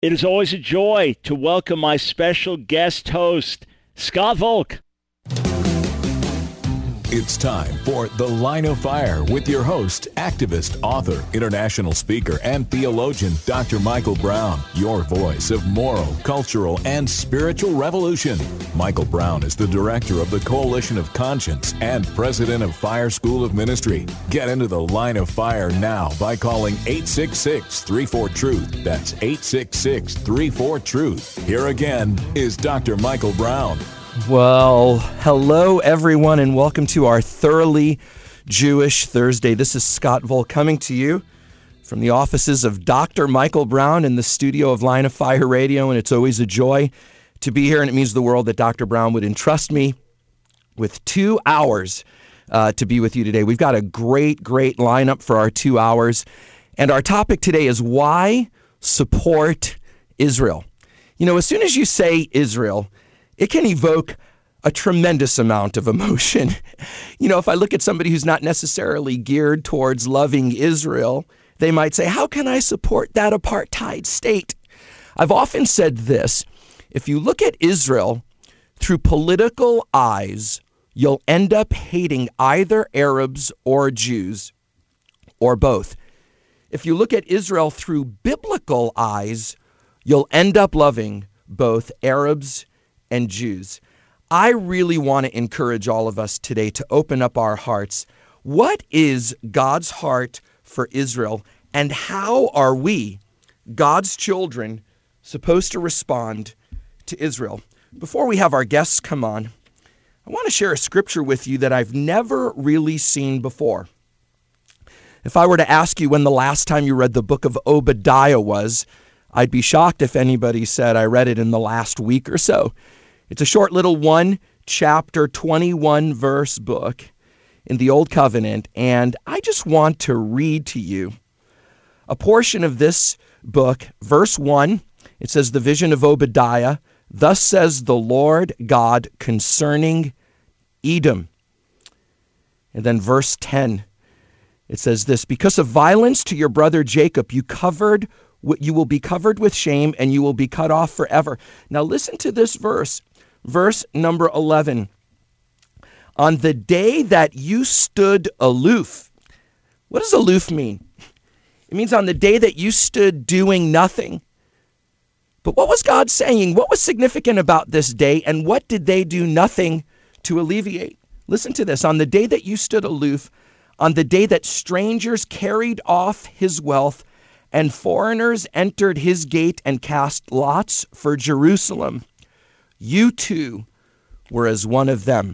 It is always a joy to welcome my special guest host, Scott Volk. It's time for The Line of Fire with your host, activist, author, international speaker, and theologian, Dr. Michael Brown, your voice of moral, cultural, and spiritual revolution. Michael Brown is the director of the Coalition of Conscience and president of Fire School of Ministry. Get into The Line of Fire now by calling 866-34-TRUTH. That's 866-34-TRUTH. Here again is Dr. Michael Brown. Well, hello everyone, and welcome to our Thoroughly Jewish Thursday. This is Scott Volk coming to you from the offices of Dr. Michael Brown in the studio of Line of Fire Radio, and it's always a joy to be here, and it means the world that Dr. Brown would entrust me with 2 hours to be with you today. We've got a great lineup for our 2 hours, and our topic today is why support Israel. You know, as soon as you say Israel, it can evoke a tremendous amount of emotion. You know, if I look at somebody who's not necessarily geared towards loving Israel, they might say, how can I support that apartheid state? I've often said this: if you look at Israel through political eyes, you'll end up hating either Arabs or Jews, or both. If you look at Israel through biblical eyes, you'll end up loving both Arabs and Jews. I really want to encourage all of us today to open up our hearts. What is God's heart for Israel, and how are we, God's children, supposed to respond to Israel? Before we have our guests come on, I want to share a scripture with you that I've never really seen before. If I were to ask you when the last time you read the book of Obadiah was, I'd be shocked if anybody said I read it in the last week or so. It's a short little 1-chapter, 21-verse book in the Old Covenant, and I just want to read to you a portion of this book. Verse 1, it says, the vision of Obadiah, thus says the Lord God concerning Edom. And then verse 10, it says this: because of violence to your brother Jacob, you will be covered with shame, and you will be cut off forever. Now listen to this verse. Verse number 11, on the day that you stood aloof. What does aloof mean? It means on the day that you stood doing nothing. But what was God saying? What was significant about this day, and what did they do nothing to alleviate? Listen to this. On the day that you stood aloof, on the day that strangers carried off his wealth, and foreigners entered his gate and cast lots for Jerusalem, you too were as one of them.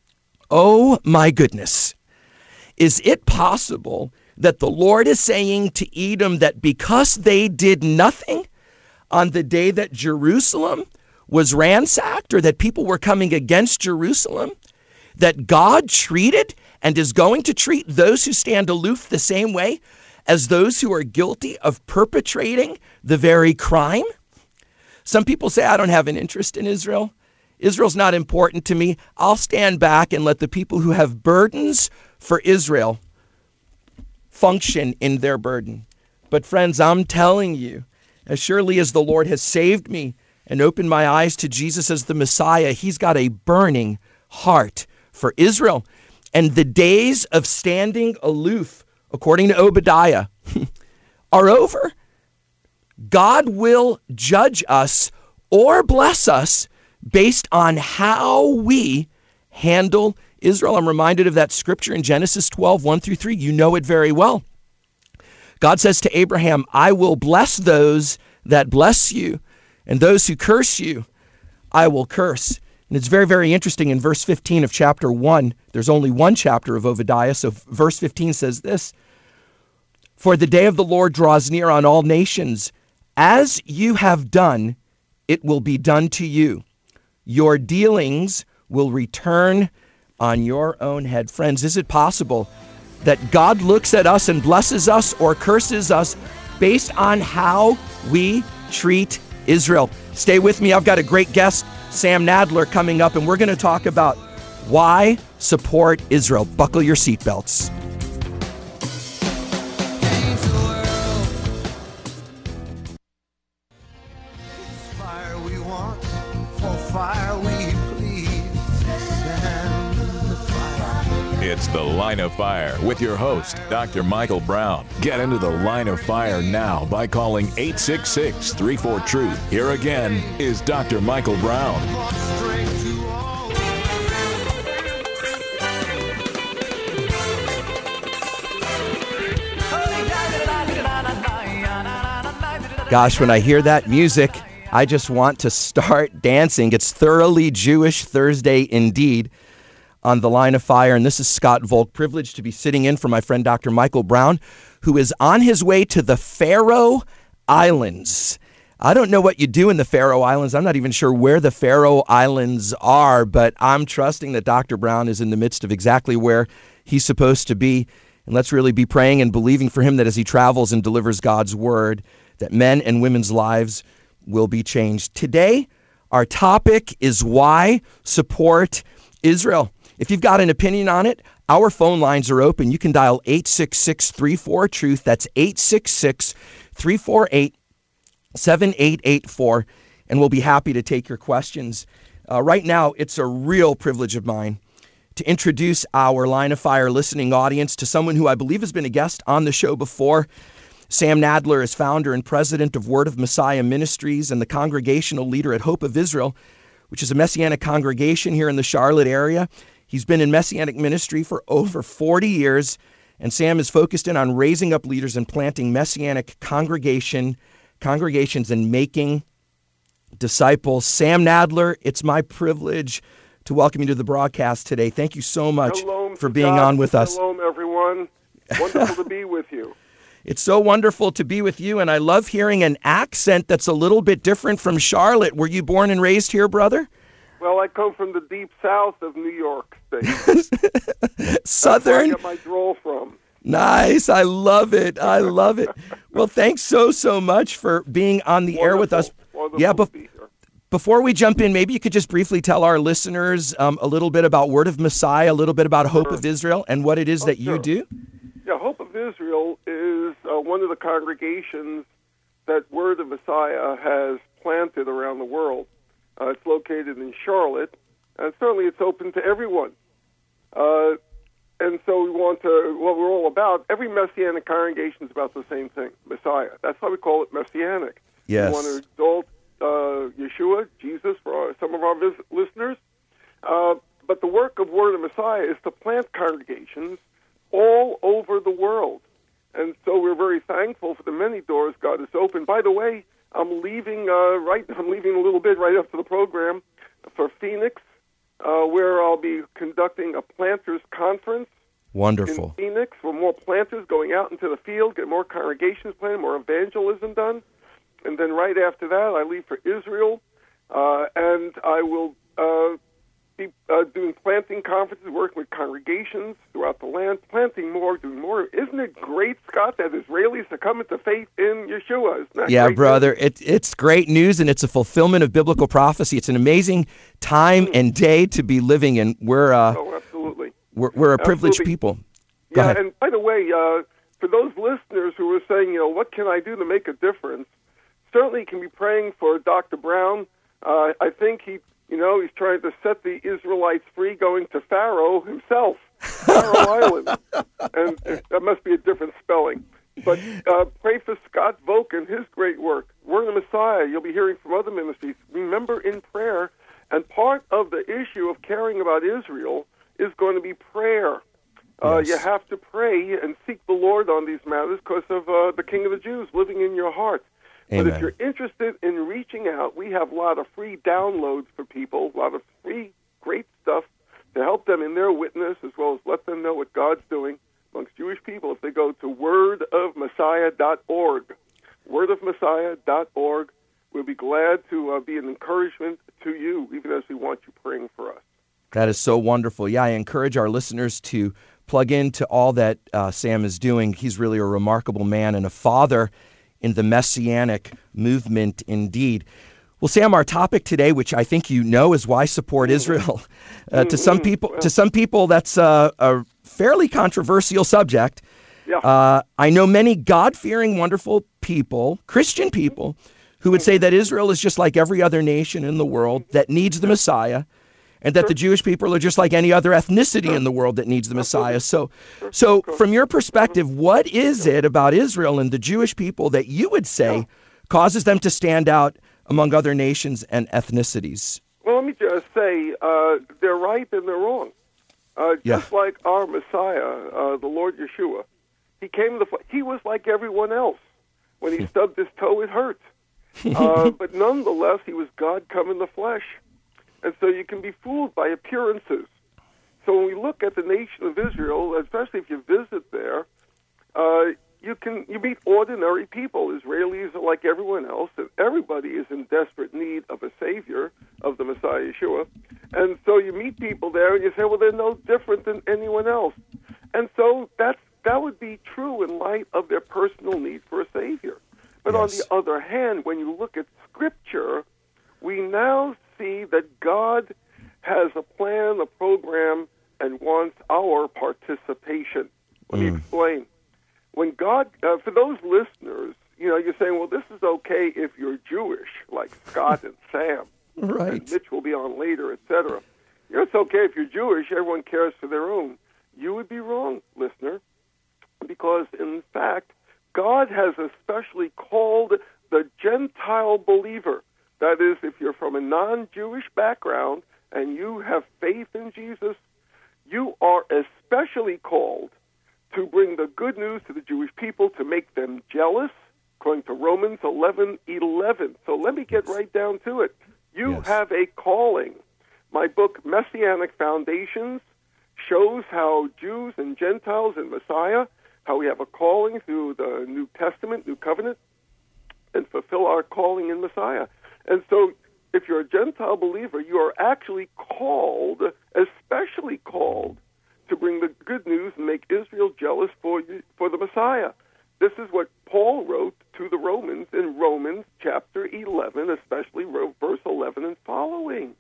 Oh my goodness. Is it possible that the Lord is saying to Edom that because they did nothing on the day that Jerusalem was ransacked, or that people were coming against Jerusalem, that God treated and is going to treat those who stand aloof the same way as those who are guilty of perpetrating the very crime? Some people say, I don't have an interest in Israel. Israel's not important to me. I'll stand back and let the people who have burdens for Israel function in their burden. But friends, I'm telling you, as surely as the Lord has saved me and opened my eyes to Jesus as the Messiah, he's got a burning heart for Israel. And the days of standing aloof, according to Obadiah, are over. God will judge us or bless us based on how we handle Israel. I'm reminded of that scripture in Genesis 12, 1-3. You know it very well. God says to Abraham, I will bless those that bless you, and those who curse you, I will curse. And it's very interesting in verse 15 of chapter 1. There's only one chapter of Obadiah, so verse 15 says this: for the day of the Lord draws near on all nations. As you have done, it will be done to you. Your dealings will return on your own head. Friends, is it possible that God looks at us and blesses us or curses us based on how we treat Israel? Stay with me. I've got a great guest, Sam Nadler, coming up, and we're going to talk about why support Israel. Buckle your seatbelts. It's The Line of Fire with your host, Dr. Michael Brown. Get into the Line of Fire now by calling 866-34-TRUTH. Here again is Dr. Michael Brown. Gosh, when I hear that music, I just want to start dancing. It's Thoroughly Jewish Thursday indeed on The Line of Fire. And this is Scott Volk, privileged to be sitting in for my friend Dr. Michael Brown, who is on his way to the Faroe Islands. I don't know what you do in the Faroe Islands. I'm not even sure where the Faroe Islands are, but I'm trusting that Dr. Brown is in the midst of exactly where he's supposed to be. And let's really be praying and believing for him that as he travels and delivers God's word, that men and women's lives will be changed. Today, our topic is why support Israel. If you've got an opinion on it, our phone lines are open. You can dial 866-34-TRUTH. That's 866-348-7884, and we'll be happy to take your questions. Right now, it's a real privilege of mine to introduce our Line of Fire listening audience to someone who I believe has been a guest on the show before. Sam Nadler is founder and president of Word of Messiah Ministries and the congregational leader at Hope of Israel, which is a Messianic congregation here in the Charlotte area. He's been in Messianic ministry for over 40 years, and Sam is focused in on raising up leaders and planting Messianic congregations and making disciples. Sam Nadler, it's my privilege to welcome you to the broadcast today. Thank you so much for being on with us. Shalom, everyone. Wonderful to be with you. It's so wonderful to be with you, and I love hearing an accent that's a little bit different from Charlotte. Were you born and raised here, brother? Well, I come from the deep south of New York State. Southern? That's where I get my drawl from. Nice. I love it. I love it. Well, thanks so much for being on the air with us. Yeah, before we jump in, maybe you could just briefly tell our listeners a little bit about Word of Messiah, a little bit about Hope of Israel, and what it is that you do. Yeah, Hope of Israel is one of the congregations that Word of Messiah has planted around the world. It's located in Charlotte, and certainly it's open to everyone. And so we want to, what we're all about, every Messianic congregation is about the same thing, Messiah. That's why we call it Messianic. Yes. We want to exalt Yeshua, Jesus, for some of our listeners. But the work of Word of Messiah is to plant congregations all over the world. And so we're very thankful for the many doors God has opened. By the way, I'm leaving a little bit right after the program for Phoenix, where I'll be conducting a planters conference. Wonderful. In Phoenix, for more planters going out into the field, get more congregations planted, more evangelism done. And then right after that, I leave for Israel, and I will be doing planting conferences, working with congregations throughout the land, planting more, doing more. Isn't it great, Scott, that Israelis are coming to faith in Yeshua? Isn't that great, brother? News? It's great news, and it's a fulfillment of biblical prophecy. It's an amazing time and day to be living in. Absolutely. We're a privileged people. Go ahead. And by the way, for those listeners who are saying, what can I do to make a difference? Certainly, you can be praying for Dr. Brown. I think he's trying to set the Israelites free, going to Pharaoh himself, Faroe Island. And that must be a different spelling. But pray for Scott Volk and his great work. Word of Messiah, you'll be hearing from other ministries. Remember in prayer, and part of the issue of caring about Israel is going to be prayer. Yes. You have to pray and seek the Lord on these matters because of the King of the Jews living in your heart. Amen. But if you're interested in reaching out, we have a lot of free downloads for people, a lot of free, great stuff to help them in their witness, as well as let them know what God's doing amongst Jewish people. If they go to wordofmessiah.org, wordofmessiah.org, we'll be glad to be an encouragement to you, even as we want you praying for us. That is so wonderful. Yeah, I encourage our listeners to plug into all that Sam is doing. He's really a remarkable man and a father in the Messianic movement indeed. Well, Sam, our topic today, which I think you know, is why support Israel. To some people, that's a fairly controversial subject. Yeah. I know many God-fearing, wonderful people, Christian people, who would say that Israel is just like every other nation in the world that needs the Messiah, and that the Jewish people are just like any other ethnicity in the world that needs the Messiah. So from your perspective, what is it about Israel and the Jewish people that you would say causes them to stand out among other nations and ethnicities? Well, let me just say, they're right and they're wrong. Just like our Messiah, the Lord Yeshua, he was like everyone else. When he stubbed his toe, it hurt. But nonetheless, he was God come in the flesh. And so you can be fooled by appearances. So when we look at the nation of Israel, especially if you visit there, you meet ordinary people. Israelis are like everyone else, and everybody is in desperate need of a Savior, of the Messiah Yeshua. And so you meet people there, and you say, well, they're no different than anyone else. And so that would be true in light of their personal need for a Savior. But on the other hand, when you look at Scripture, we now see that God has a plan, a program, and wants our participation. Let me explain. When God, for those listeners, you're saying, well, this is okay if you're Jewish, like Scott and Sam. Right. And Mitch will be on later, etc. It's okay if you're Jewish, everyone cares for their own. You would be wrong, listener, because, in fact, God has especially called the Gentile believer. That is, if you're from a non-Jewish background and you have faith in Jesus, you are especially called to bring the good news to the Jewish people, to make them jealous, according to Romans 11:11. So let me get right down to it. You have a calling. My book, Messianic Foundations, shows how Jews and Gentiles and Messiah, how we have a calling through the New Testament, New Covenant, and fulfill our calling in Messiah. And so if you're a Gentile believer, you are actually called, especially called, to bring the good news and make Israel jealous for the Messiah. This is what Paul wrote to the Romans in Romans chapter 11, especially verse 11 and following.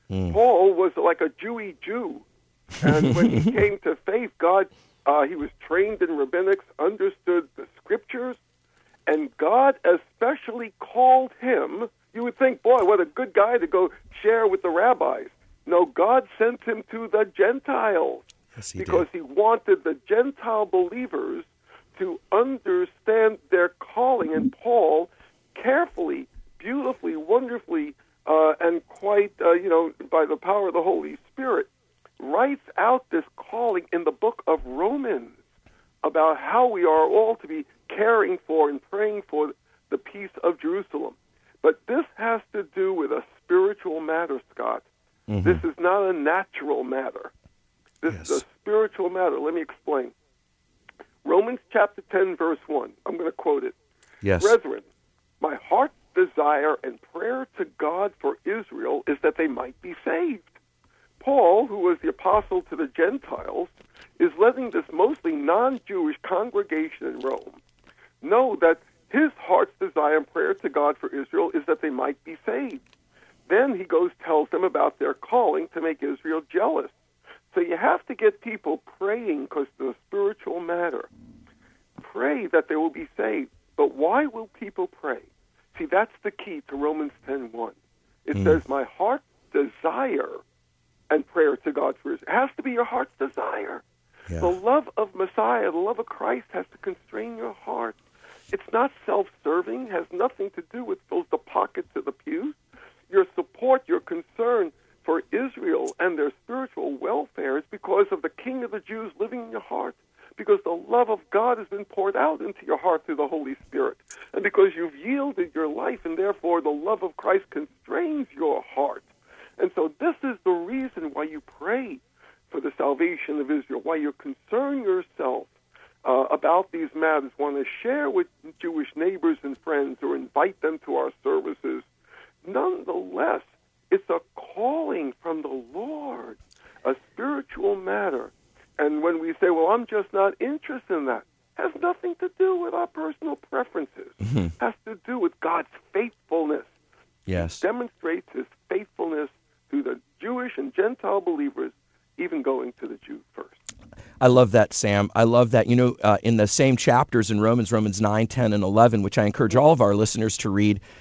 Paul was like a Jewy Jew. And when he came to faith, God, he was trained in rabbinics, understood the Scriptures, and God especially called him. You would think, boy, what a good guy to go share with the rabbis. No, God sent him to the Gentiles because he wanted the Gentile believers to understand their calling. And Paul carefully, beautifully, wonderfully, and quite, by the power of the Holy Spirit, writes out this calling in the book of Romans about how we are all to be caring for and praying for the peace of Jerusalem. But this has to do with a spiritual matter, Scott. This is not a natural matter. This is a spiritual matter. Let me explain. Romans chapter 10, verse 1. I'm going to quote it. Yes. Brethren, my heart's desire and prayer to God for Israel is that they might be saved. Paul, who was the apostle to the Gentiles, is letting this mostly non-Jewish congregation in Rome know that his heart's desire and prayer to God for Israel is that they might be saved. Then he tells them about their calling to make Israel jealous. So you have to get people praying because it's a spiritual matter. Pray that they will be saved. But why will people pray? See, that's the key to Romans 10:1. It says, my heart's desire and prayer to God for Israel. It has to be your heart's desire. Yeah. The love of Messiah, the love of Christ has to constrain your heart. It's not self-serving, has nothing to do with fills the pockets of the pews. Your support, your concern for Israel and their spiritual welfare is because of the King of the Jews living in your heart, because the love of God has been poured out into your heart through the Holy Spirit, and because you've yielded your life, and therefore the love of Christ constrains your heart. And so this is the reason why you pray for the salvation of Israel, why you concern yourself about these matters, want to share with Jewish neighbors and friends or invite them to our services. Nonetheless, it's a calling from the Lord, a spiritual matter. And when we say, well, I'm just not interested in that, has nothing to do with our personal preferences. Has to do with God's faithfulness. Yes. He demonstrates his faithfulness to the Jewish and Gentile believers, even going to the Jew first. I love that, Sam. I love that. In the same chapters in Romans 9, 10, and 11, which I encourage all of our listeners to read,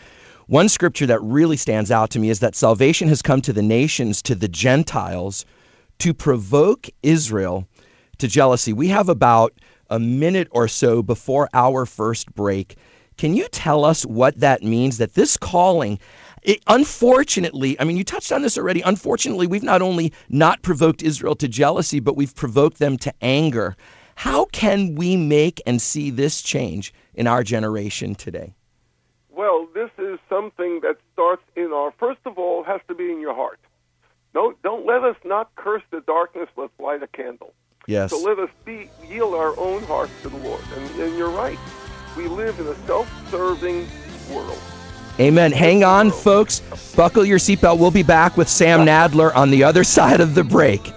one scripture that really stands out to me is that salvation has come to the nations, to the Gentiles, to provoke Israel to jealousy. We have about a minute or so before our first break. Can you tell us what that means, that this calling, unfortunately, I mean, you touched on this already. Unfortunately, we've not only not provoked Israel to jealousy, but we've provoked them to anger. How can we make and see this change in our generation today? Well, this is something that starts in first of all, has to be in your heart. Don't let us not curse the darkness, let's light a candle. Yes. So let us yield our own hearts to the Lord. And you're right. We live in a self-serving world. Amen. Hang on, folks. Buckle your seatbelt. We'll be back with Sam Nadler on the other side of the break.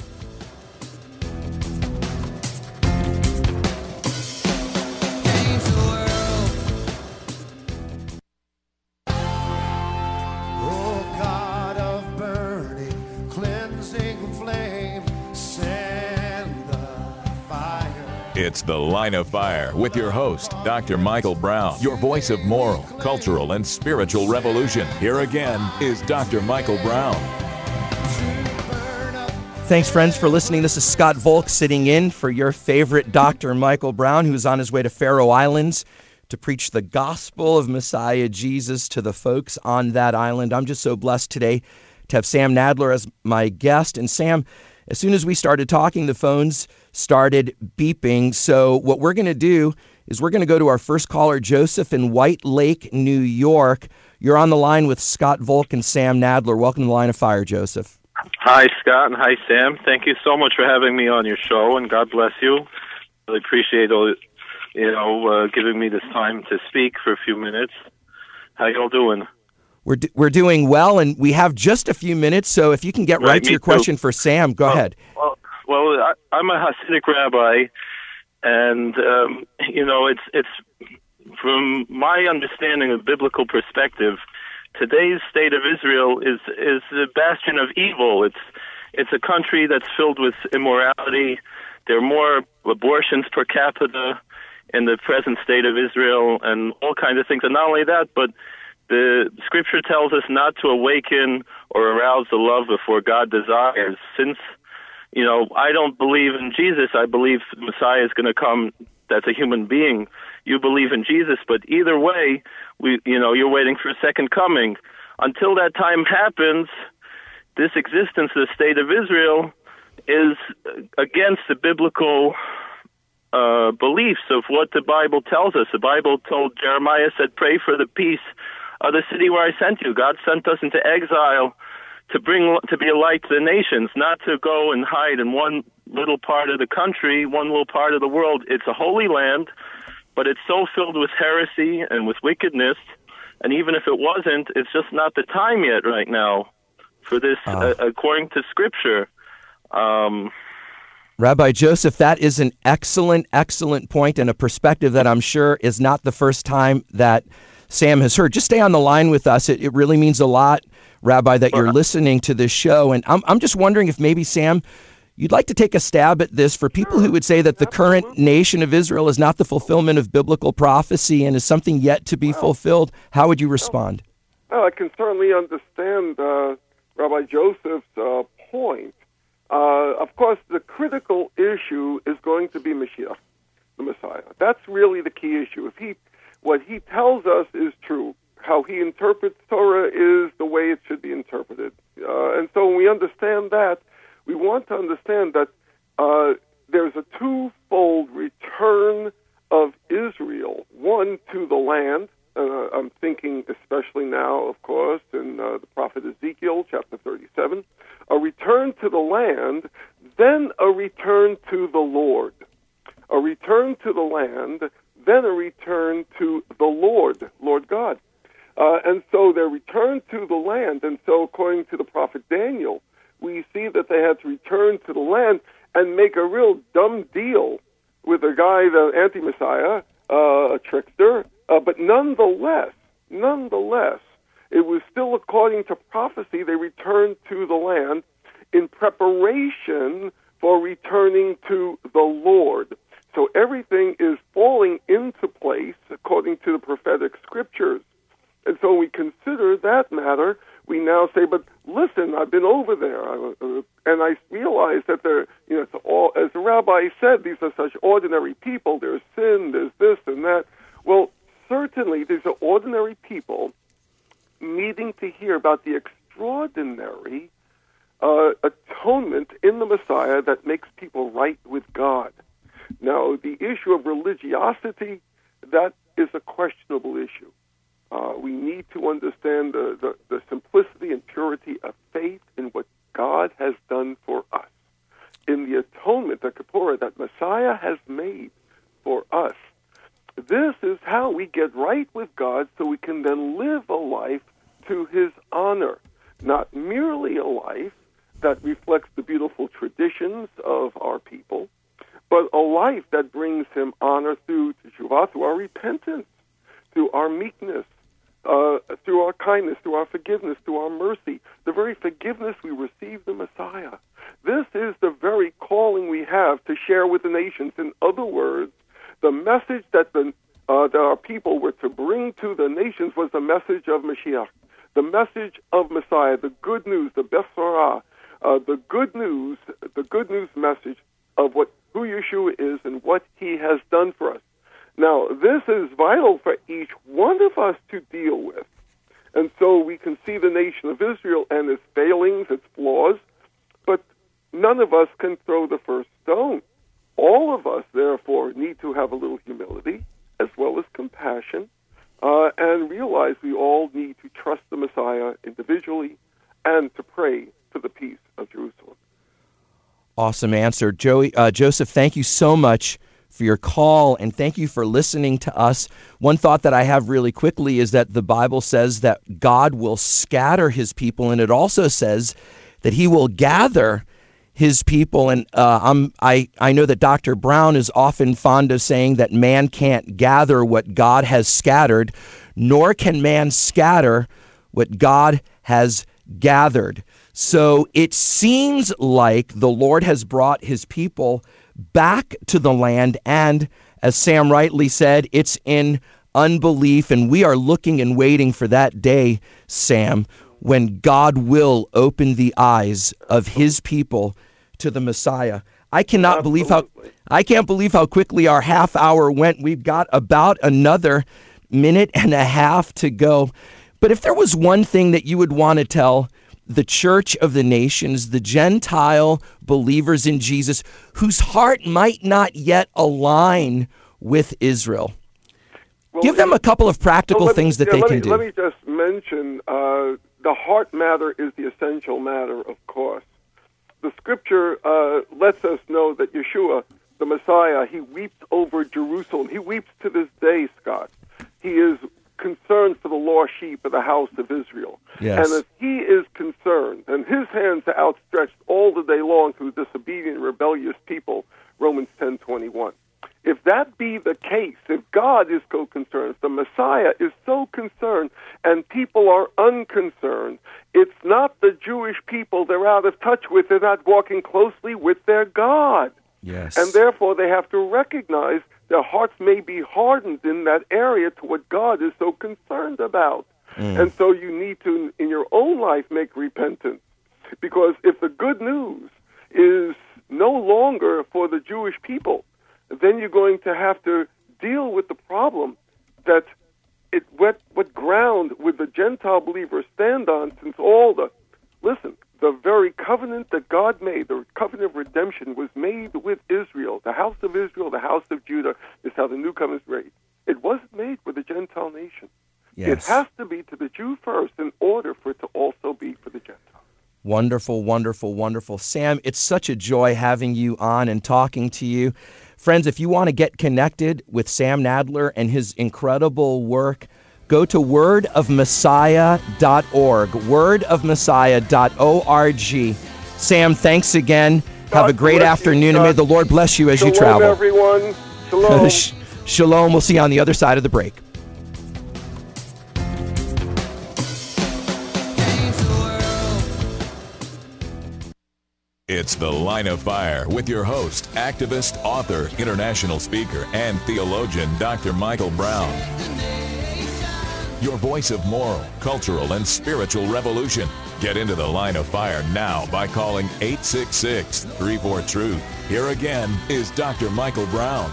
It's The Line of Fire with your host, Dr. Michael Brown, your voice of moral, cultural, and spiritual revolution. Here again is Dr. Michael Brown. Thanks, friends, for listening. This is Scott Volk sitting in for your favorite Dr. Michael Brown, who's on his way to Faroe Islands to preach the gospel of Messiah Jesus to the folks on that island. I'm just so blessed today to have Sam Nadler as my guest. And Sam, as soon as we started talking, the phones started beeping. So what we're going to do is we're going to go to our first caller, Joseph in White Lake, New York. You're on the line with Scott Volk and Sam Nadler. Welcome to the Line of Fire, Joseph. Hi, Scott, and hi, Sam. Thank you so much for having me on your show, and God bless you. Really appreciate giving me this time to speak for a few minutes. How y'all doing? We're doing well, and we have just a few minutes, so if you can get right to your question for Sam, go ahead. Well, I'm a Hasidic rabbi, and it's from my understanding of biblical perspective, today's state of Israel is the bastion of evil. It's a country that's filled with immorality. There are more abortions per capita in the present state of Israel, and all kinds of things. And not only that, but the Scripture tells us not to awaken or arouse the love before God desires. Since, I don't believe in Jesus, I believe the Messiah is going to come that's a human being. You believe in Jesus, but either way, you're waiting for a second coming. Until that time happens, this existence, the state of Israel, is against the biblical beliefs of what the Bible tells us. The Bible told Jeremiah, said, pray for the peace of the city where I sent you. God sent us into exile to be a light to the nations, not to go and hide in one little part of the country, one little part of the world. It's a holy land, but it's so filled with heresy and with wickedness, and even if it wasn't, it's just not the time yet right now for this, according to Scripture. Rabbi Joseph, that is an excellent point and a perspective that I'm sure is not the first time that Sam has heard. Just stay on the line with us. It really means a lot, Rabbi, that you're listening to this show. And I'm just wondering if maybe, Sam, you'd like to take a stab at this for people who would say that the current nation of Israel is not the fulfillment of biblical prophecy and is something yet to be fulfilled. How would you respond? Well, I can certainly understand Rabbi Joseph's point. Of course, the critical issue is going to be Mashiach, the Messiah. That's really the key issue. What he tells us is true. How he interprets Torah is the way it should be interpreted. And so when we understand that, we want to understand that there's a twofold return of Israel. One, to the land. I'm thinking especially now, of course, in the prophet Ezekiel, chapter 37. A return to the land, then a return to the Lord. A return to the land, then a return to the Lord God. And so their return to the land, and so according to the prophet Daniel, we see that they had to return to the land and make a real dumb deal with a guy, the anti-Messiah, a trickster, but nonetheless, it was still according to prophecy. They returned to the land in preparation for returning to the Lord. So everything is falling into place according to the prophetic scriptures. And so when we consider that matter, we now say, but listen, I've been over there, and I realize that it's all, as the rabbi said, these are such ordinary people. There's sin, there's this and that. Well, certainly these are ordinary people needing to hear about the extraordinary atonement in the Messiah that makes people right with God. Now, the issue of religiosity, that is a questionable issue. We need to understand the simplicity and purity of faith in what God has done for us, in the atonement, the Kippurah, that Messiah has made for us. This is how we get right with God so we can then live a life to His honor, not merely a life that reflects the beautiful traditions of our people, but a life that brings Him honor through teshuvah, through our repentance, through our meekness, through our kindness, through our forgiveness, through our mercy, the very forgiveness we receive the Messiah. This is the very calling we have to share with the nations. In other words, the message that our people were to bring to the nations was the message of Mashiach, the message of Messiah, the good news, the Besorah, the good news message of who Yeshua is and what He has done for us. Now, this is vital for each one of us to deal with. And so we can see the nation of Israel and its failings, its flaws, but none of us can throw the first stone. All of us, therefore, need to have a little humility as well as compassion and realize we all need to trust the Messiah individually and to pray for the peace of Jerusalem. Awesome answer. Joseph, thank you so much for your call, and thank you for listening to us. One thought that I have really quickly is that the Bible says that God will scatter His people, and it also says that He will gather His people. And I know that Dr. Brown is often fond of saying that man can't gather what God has scattered, nor can man scatter what God has gathered. So it seems like the Lord has brought His people back to the land, and as Sam rightly said, it's in unbelief, and we are looking and waiting for that day, Sam, when God will open the eyes of His people to the Messiah. I can't believe how quickly our half hour went. We've got about another minute and a half to go. But if there was one thing that you would want to tell the church of the nations, the Gentile believers in Jesus, whose heart might not yet align with Israel, give them a couple of practical things that they can do. Let me just mention, the heart matter is the essential matter, of course. The Scripture lets us know that Yeshua, the Messiah, He weeps over Jerusalem. He weeps to this day, Scott. He is concerned for the lost sheep of the house of Israel. Yes. And if He is concerned, and His hands are outstretched all the day long to the disobedient, rebellious people, Romans 10:21. If that be the case, if God is so concerned, if the Messiah is so concerned, and people are unconcerned, it's not the Jewish people they're out of touch with. They're not walking closely with their God. Yes. And therefore they have to recognize their hearts may be hardened in that area to what God is so concerned about. And so you need to, in your own life, make repentance. Because if the good news is no longer for the Jewish people, then you're going to have to deal with the problem that what ground would the Gentile believers stand on, since the very covenant that God made, the covenant of redemption, was made with Israel. The house of Israel, the house of Judah, is how the new covenant is made. It wasn't made with the Gentile nation. Yes. It has to be to the Jew first in order for it to also be for the Gentile. Wonderful, wonderful, wonderful. Sam, it's such a joy having you on and talking to you. Friends, if you want to get connected with Sam Nadler and his incredible work, go to wordofmessiah.org, wordofmessiah.org. Sam, thanks again. Have a great afternoon, and may the Lord bless you as you travel. Shalom, everyone. Shalom. Shalom. We'll see you on the other side of the break. It's The Line of Fire with your host, activist, author, international speaker, and theologian, Dr. Michael Brown. your voice of moral, cultural, and spiritual revolution. Get into the line of fire now by calling 866-34-TRUTH. Here again is Dr. Michael Brown.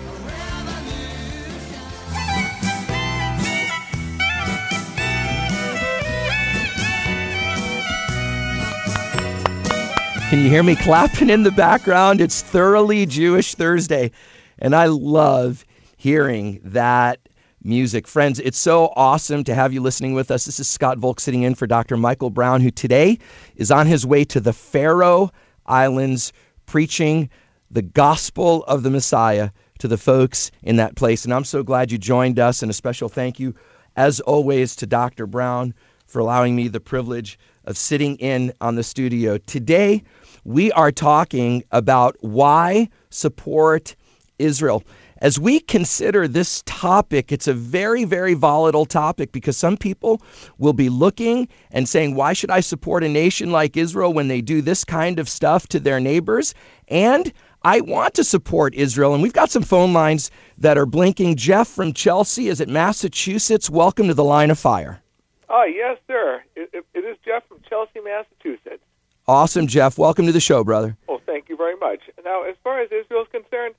Can you hear me clapping in the background? It's Thoroughly Jewish Thursday, and I love hearing that music. Friends, it's so awesome to have you listening with us. This is Scott Volk sitting in for Dr. Michael Brown, who today is on his way to the Faroe Islands preaching the gospel of the Messiah to the folks in that place. And I'm so glad you joined us, and a special thank you, as always, to Dr. Brown for allowing me the privilege of sitting in on the studio. Today, we are talking about why support Israel. As we consider this topic, it's a very, very volatile topic because some people will be looking and saying, why should I support a nation like Israel when they do this kind of stuff to their neighbors? And I want to support Israel. And we've got some phone lines that are blinking. Jeff from Chelsea is at Massachusetts. Welcome to the Line of Fire. Yes, sir. It is Jeff from Chelsea, Massachusetts. Awesome, Jeff. Welcome to the show, brother. Well, thank you very much. Now, as far as Israel is concerned,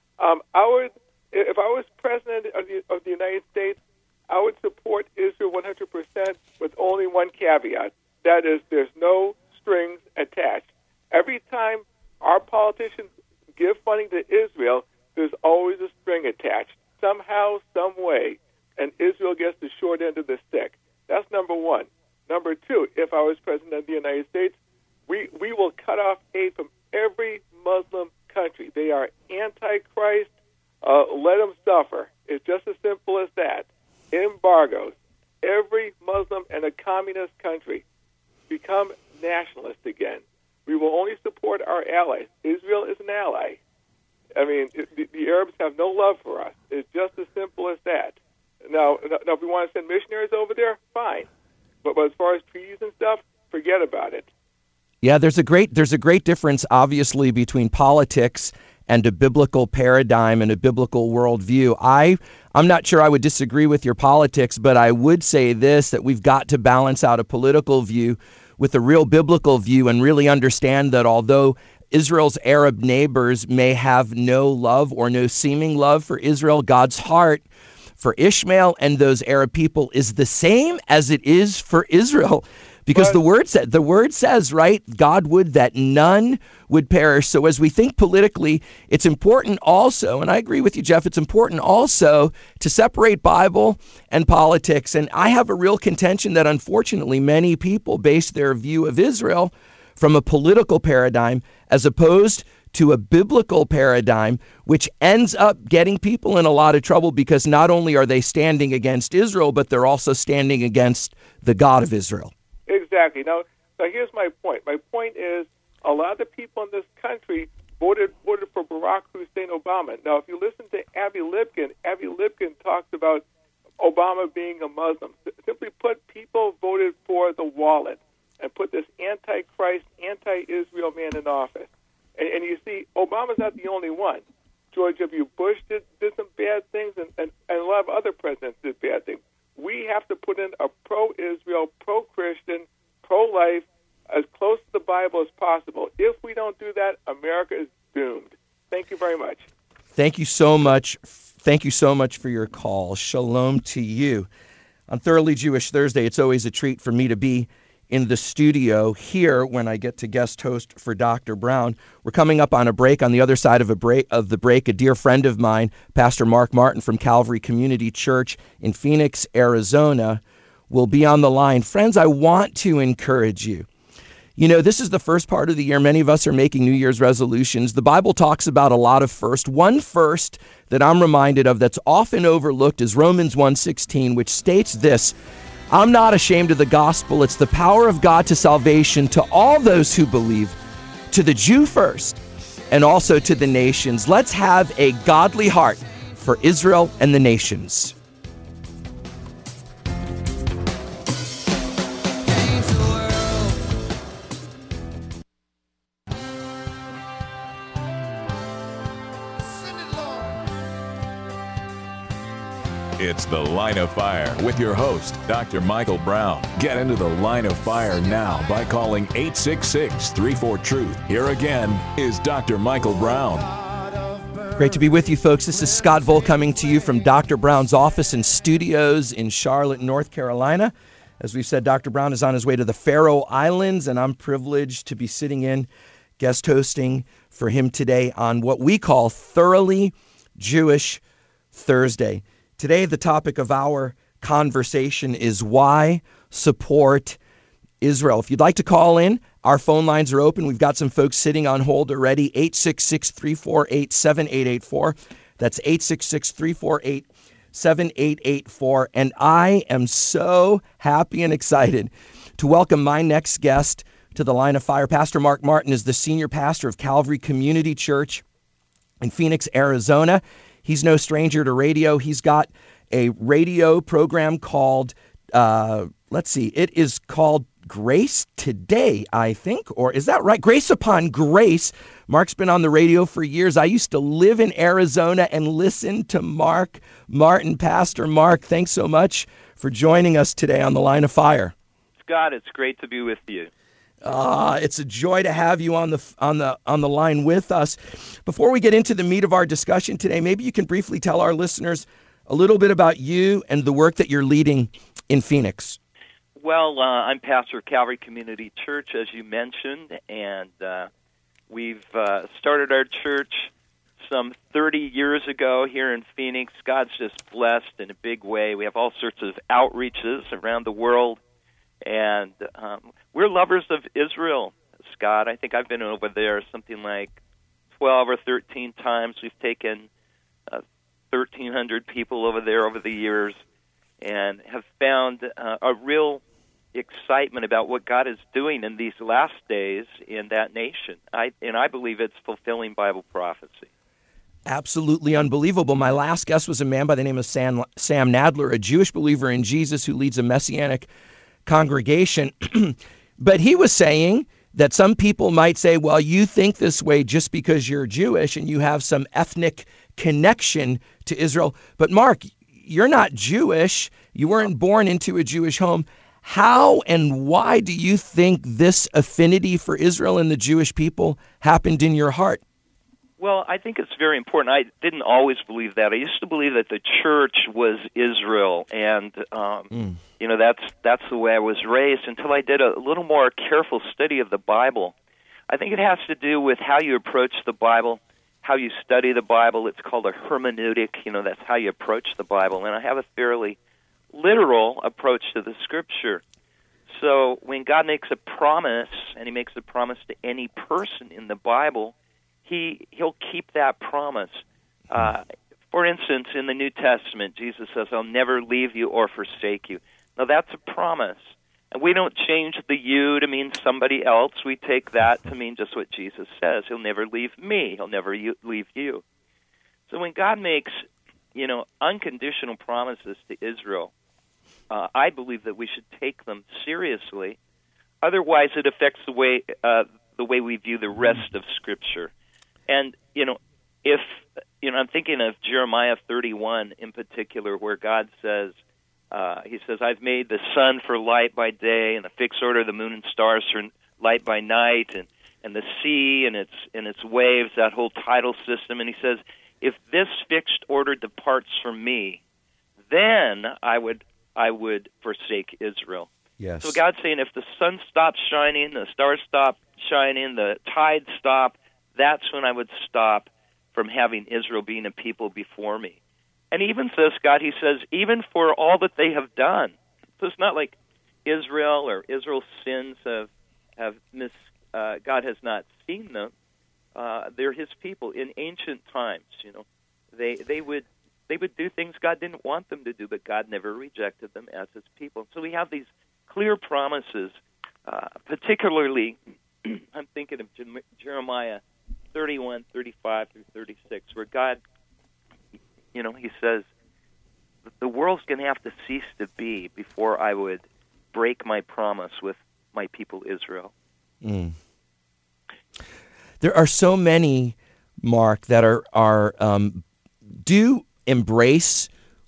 if I was president of the United States, I would support Israel 100% with only one caveat. That is, there's no strings attached. Every time our politicians give funding to Israel, there's always a string attached, somehow, some way, and Israel gets the short end of the stick. That's number one. Number two, if I was president of the United States, we will cut off aid from every Muslim country. They are anti-Christ. Let them suffer. It's just as simple as that. Embargoes. Every Muslim and a communist country become nationalist again. We will only support our allies. Israel is an ally. I mean, the Arabs have no love for us. It's just as simple as that. Now, if we want to send missionaries over there, fine. But as far as treaties and stuff, forget about it. Yeah, there's a great difference, obviously, between politics and a biblical paradigm and a biblical worldview. I'm not sure I would disagree with your politics, but I would say this, that we've got to balance out a political view with a real biblical view and really understand that although Israel's Arab neighbors may have no love or no seeming love for Israel, God's heart for Ishmael and those Arab people is the same as it is for Israel. Because the word says, right, God would that none would perish. So as we think politically, it's important also, and I agree with you, Jeff, it's important also to separate Bible and politics. And I have a real contention that unfortunately many people base their view of Israel from a political paradigm as opposed to a biblical paradigm, which ends up getting people in a lot of trouble because not only are they standing against Israel, but they're also standing against the God of Israel. Exactly. Now here's my point. My point is a lot of the people in this country voted for Barack Hussein Obama. Now, if you listen to Avi Lipkin talks about Obama being a Muslim. Simply put, people voted for the wallet and put this anti-Christ, anti-Israel man in office. And you see, Obama's not the only one. George W. Bush did some bad things, and a lot of other presidents did bad things. We have to put in a pro-Israel, pro-Christian, pro-life, as close to the Bible as possible. If we don't do that, America is doomed. Thank you very much. Thank you so much. Thank you so much for your call. Shalom to you. On Thoroughly Jewish Thursday, it's always a treat for me to be in the studio here when I get to guest host for Dr. Brown. We're coming up on a break. On the other side of the break, a dear friend of mine, Pastor Mark Martin from Calvary Community Church in Phoenix, Arizona, will be on the line. Friends, I want to encourage you. You know, this is the first part of the year. Many of us are making New Year's resolutions. The Bible talks about a lot of first. One first that I'm reminded of that's often overlooked is Romans 1:16, which states this: I'm not ashamed of the gospel. It's the power of God to salvation to all those who believe, to the Jew first, and also to the nations. Let's have a godly heart for Israel and the nations. It's The Line of Fire with your host, Dr. Michael Brown. Get into The Line of Fire now by calling 866-34-TRUTH. Here again is Dr. Michael Brown. Great to be with you, folks. This is Scott Voll coming to you from Dr. Brown's office and studios in Charlotte, North Carolina. As we've said, Dr. Brown is on his way to the Faroe Islands, and I'm privileged to be sitting in guest hosting for him today on what we call Thoroughly Jewish Thursday. Today, the topic of our conversation is why support Israel. If you'd like to call in, our phone lines are open. We've got some folks sitting on hold already. 866-348-7884. That's 866-348-7884. And I am so happy and excited to welcome my next guest to the Line of Fire. Pastor Mark Martin is the senior pastor of Calvary Community Church in Phoenix, Arizona. He's no stranger to radio. He's got a radio program called, it is called Grace Today, I think, or is that right? Grace Upon Grace. Mark's been on the radio for years. I used to live in Arizona and listen to Mark Martin. Pastor Mark, thanks so much for joining us today on the Line of Fire. Scott, it's great to be with you. It's a joy to have you on the line with us. Before we get into the meat of our discussion today, maybe you can briefly tell our listeners a little bit about you and the work that you're leading in Phoenix. Well, I'm pastor of Calvary Community Church, as you mentioned, and we've started our church some 30 years ago here in Phoenix. God's just blessed in a big way. We have all sorts of outreaches around the world, and we're lovers of Israel, Scott. I think I've been over there something like 12 or 13 times. We've taken 1,300 people over there over the years and have found a real excitement about what God is doing in these last days in that nation. I believe it's fulfilling Bible prophecy. Absolutely unbelievable. My last guest was a man by the name of Sam Nadler, a Jewish believer in Jesus who leads a Messianic congregation. But he was saying that some people might say, well, you think this way just because you're Jewish and you have some ethnic connection to Israel. But Mark, you're not Jewish. You weren't born into a Jewish home. How and why do you think this affinity for Israel and the Jewish people happened in your heart? Well, I think it's very important. I didn't always believe that. I used to believe that the church was Israel, and that's the way I was raised until I did a little more careful study of the Bible. I think it has to do with how you approach the Bible, how you study the Bible. It's called a hermeneutic. That's how you approach the Bible, and I have a fairly literal approach to the Scripture. So when God makes a promise, and He makes a promise to any person in the Bible, He'll keep that promise. For instance, in the New Testament, Jesus says, I'll never leave you or forsake you. Now, that's a promise. And we don't change the you to mean somebody else. We take that to mean just what Jesus says. He'll never leave me. He'll never leave you. So when God makes, unconditional promises to Israel, I believe that we should take them seriously. Otherwise, it affects the way we view the rest of Scripture. And, if, I'm thinking of Jeremiah 31 in particular, where God says, He says, I've made the sun for light by day and the fixed order of the moon and stars for light by night, and the sea and its waves, that whole tidal system. And He says, if this fixed order departs from me, then I would forsake Israel. Yes. So God's saying if the sun stops shining, the stars stop shining, the tides stop, that's when I would stop from having Israel being a people before me. And he even says, God, He says, even for all that they have done. So it's not like Israel or Israel's sins God has not seen them. They're His people. In ancient times, they would do things God didn't want them to do, but God never rejected them as His people. So we have these clear promises, particularly, I'm thinking of Jeremiah 31, 35 through 36, where God, He says, the world's going to have to cease to be before I would break my promise with my people Israel. Mm. There are so many, Mark, that are do embrace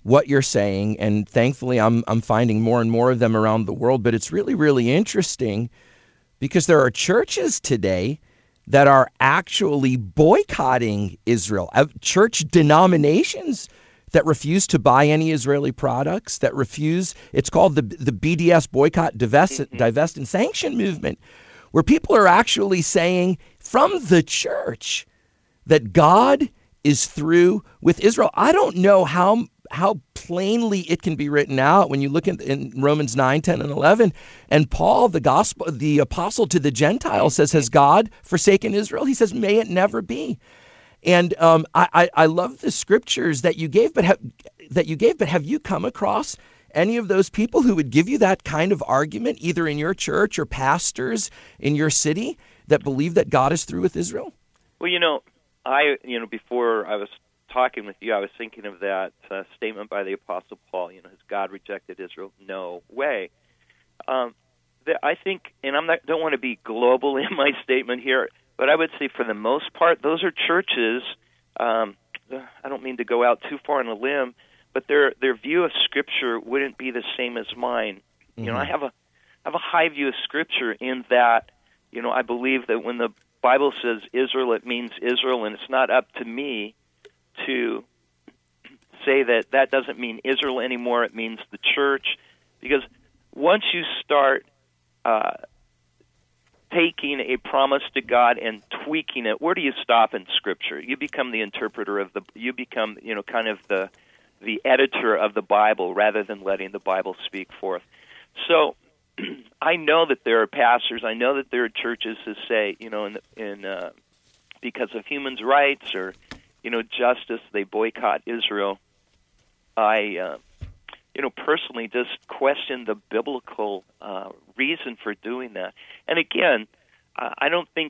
what you're saying, and thankfully I'm finding more and more of them around the world. But it's really, really interesting because there are churches today that are actually boycotting Israel. Church denominations that refuse to buy any Israeli products, that refuse, it's called the BDS, Boycott, Divest, and Sanction movement, where people are actually saying from the church that God is through with Israel. I don't know how plainly it can be written out when you look in Romans 9, 10, and 11. And Paul, the apostle to the Gentiles, says, has God forsaken Israel? He says, may it never be. And I love the scriptures that you gave, but have you come across any of those people who would give you that kind of argument, either in your church or pastors in your city, that believe that God is through with Israel? Well, before I was talking with you, I was thinking of that statement by the Apostle Paul, has God rejected Israel? No way. I think, and don't want to be global in my statement here, but I would say for the most part, those are churches, I don't mean to go out too far on a limb, but their view of Scripture wouldn't be the same as mine. Mm-hmm. I have a high view of Scripture in that, I believe that when the Bible says Israel, it means Israel, and it's not up to me to say that doesn't mean Israel anymore, it means the church. Because once you start taking a promise to God and tweaking it, where do you stop in Scripture? You become the interpreter you become, kind of the editor of the Bible rather than letting the Bible speak forth. So I know that there are pastors, I know that there are churches who say, because of human rights or, justice, they boycott Israel. I, personally just question the biblical reason for doing that. And again, I don't think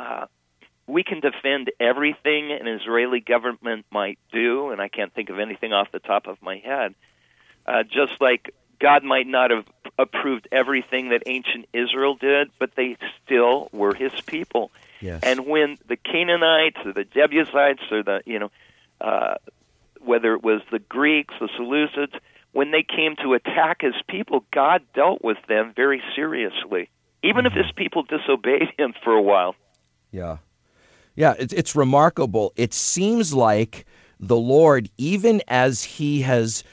we can defend everything an Israeli government might do, and I can't think of anything off the top of my head. Just like God might not have approved everything that ancient Israel did, but they still were his people. Yes. And when the Canaanites or the Jebusites or whether it was the Greeks, the Seleucids, when they came to attack his people, God dealt with them very seriously, even if his people disobeyed him for a while. Yeah. Yeah, it's remarkable. It seems like the Lord, even as he has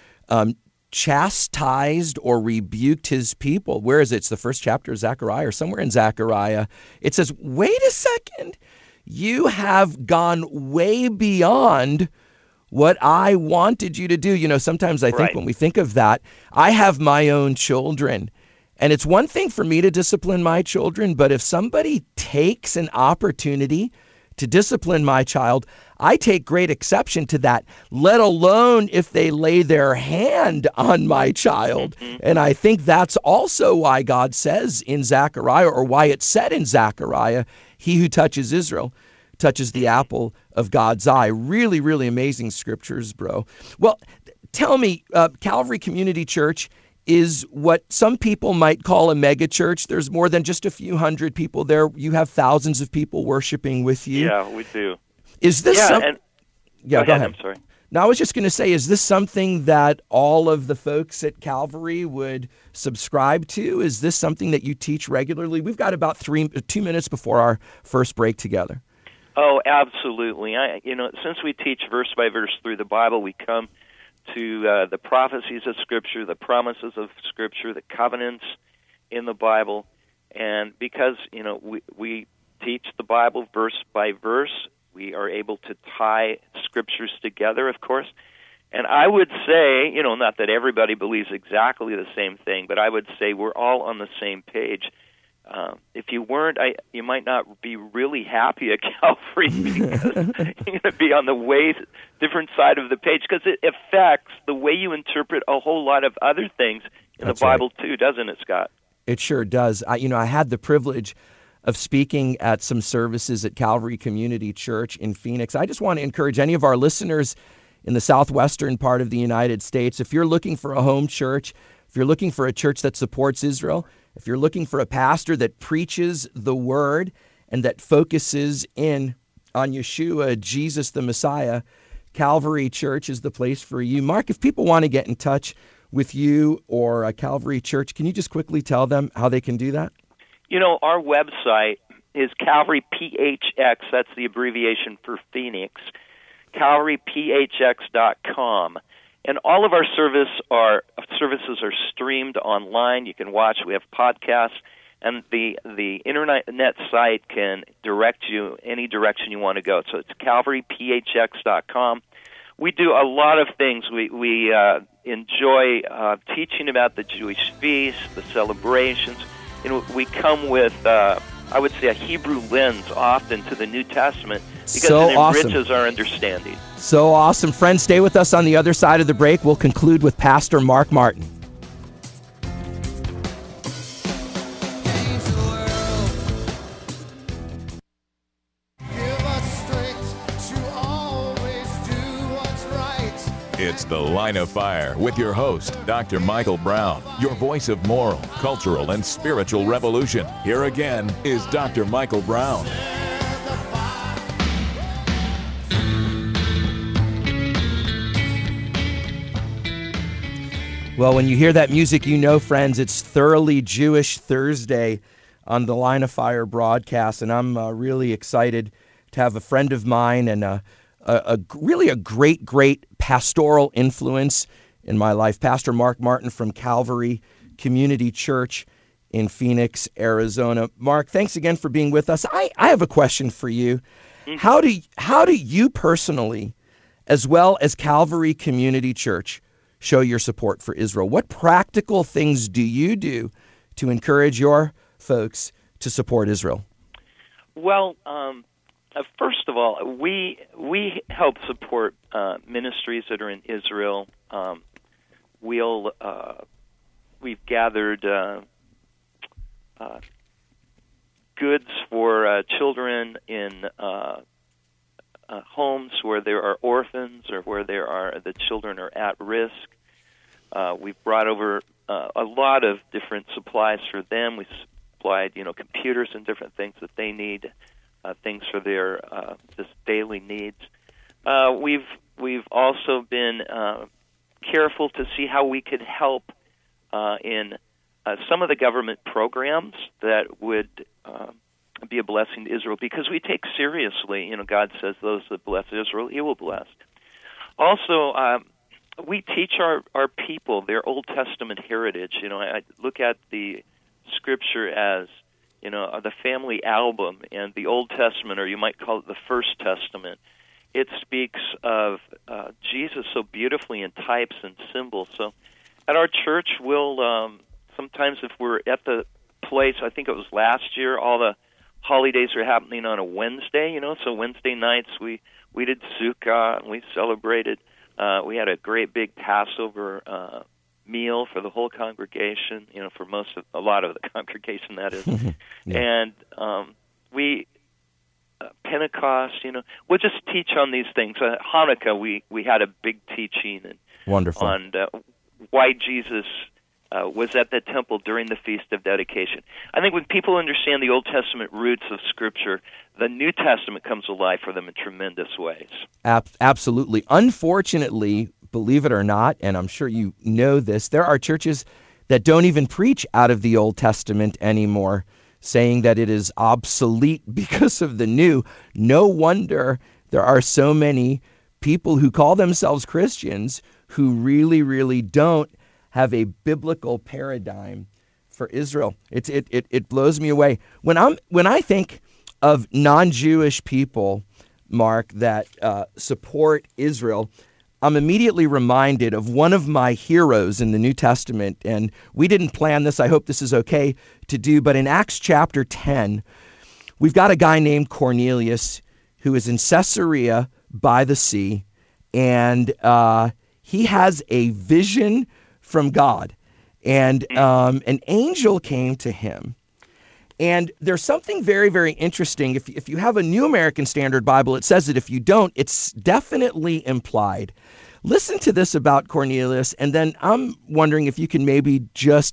chastised or rebuked his people, where is it? It's the first chapter of Zechariah or somewhere in Zechariah. It says, wait a second, you have gone way beyond what I wanted you to do. Sometimes I think when we think of that, I have my own children. And it's one thing for me to discipline my children, but if somebody takes an opportunity to discipline my child, I take great exception to that, let alone if they lay their hand on my child. Mm-hmm. And I think that's also why God says in Zechariah, or why it's said in Zechariah, he who touches Israel touches the apple of God's eye. Really, really amazing scriptures, bro. Well, tell me, Calvary Community Church is what some people might call a mega church. There's more than just a few hundred people there. You have thousands of people worshiping with you. Yeah, we do. Is this go ahead. I'm sorry. No, I was just going to say, is this something that all of the folks at Calvary would subscribe to? Is this something that you teach regularly? We've got about 2 minutes before our first break together. Oh, absolutely. Since we teach verse by verse through the Bible, we come to the prophecies of Scripture, the promises of Scripture, the covenants in the Bible. And because, we teach the Bible verse by verse, we are able to tie Scriptures together, of course. And I would say, not that everybody believes exactly the same thing, but I would say we're all on the same page. If you weren't, you might not be really happy at Calvary because you're going to be on the way different side of the page, because it affects the way you interpret a whole lot of other things in the Bible too, doesn't it, Scott? It sure does. I had the privilege of speaking at some services at Calvary Community Church in Phoenix. I just want to encourage any of our listeners in the southwestern part of the United States, if you're looking for a home church, if you're looking for a church that supports Israel, if you're looking for a pastor that preaches the word and that focuses in on Yeshua, Jesus the Messiah, Calvary Church is the place for you. Mark, if people want to get in touch with you or a Calvary Church, can you just quickly tell them how they can do that? Our website is Calvary PHX. That's the abbreviation for Phoenix. CalvaryPHX.com. And all of our services are streamed online. You can watch. We have podcasts. And the internet site can direct you any direction you want to go. So it's CalvaryPHX.com. We do a lot of things. We enjoy teaching about the Jewish feasts, the celebrations. We come with, I would say, a Hebrew lens often to the New Testament because it enriches our understanding. So awesome. Friends, stay with us on the other side of the break. We'll conclude with Pastor Mark Martin. It's The Line of Fire with your host, Dr. Michael Brown, your voice of moral, cultural, and spiritual revolution. Here again is Dr. Michael Brown. Well, when you hear that music, friends, it's Thoroughly Jewish Thursday on the Line of Fire broadcast, and I'm really excited to have a friend of mine and really a great pastoral influence in my life, Pastor Mark Martin from Calvary Community Church in Phoenix, Arizona. Mark, thanks again for being with us. I have a question for you. How do you personally, as well as Calvary Community Church, show your support for Israel? What practical things do you do to encourage your folks to support Israel? Well, first of all, we help support ministries that are in Israel. We've gathered goods for children in homes where there are orphans or where the children are at risk. We've brought over a lot of different supplies for them. We supplied, computers and different things that they need. Things for their just daily needs. We've also been careful to see how we could help in some of the government programs that would be a blessing to Israel, because we take seriously, God says those that bless Israel, He will bless. Also, we teach our people their Old Testament heritage. I look at the Scripture as the family album, and the Old Testament, or you might call it the First Testament. It speaks of Jesus so beautifully in types and symbols. So at our church, we'll sometimes, if we're at the place, I think it was last year, all the holidays are happening on a Wednesday, so Wednesday nights we did Sukkah, and we celebrated. We had a great big Passover meal for the whole congregation, for a lot of the congregation, that is. Yeah. And we Pentecost, we'll just teach on these things. Hanukkah, we had a big teaching Wonderful. On why Jesus was at the temple during the Feast of Dedication. I think when people understand the Old Testament roots of Scripture, the New Testament comes alive for them in tremendous ways. Absolutely. Unfortunately, believe it or not, and I'm sure you know this, there are churches that don't even preach out of the Old Testament anymore, saying that it is obsolete because of the new. No wonder there are so many people who call themselves Christians who really don't have a biblical paradigm for Israel. It blows me away. When I think of non-Jewish people, Mark, that support Israel, I'm immediately reminded of one of my heroes in the New Testament, and we didn't plan this. I hope this is okay to do, but in Acts chapter 10, we've got a guy named Cornelius who is in Caesarea by the sea, and he has a vision from God, and an angel came to him. And there's something very, very interesting. If you have a New American Standard Bible, it says it. If you don't, it's definitely implied. Listen to this about Cornelius, and then I'm wondering if you can maybe just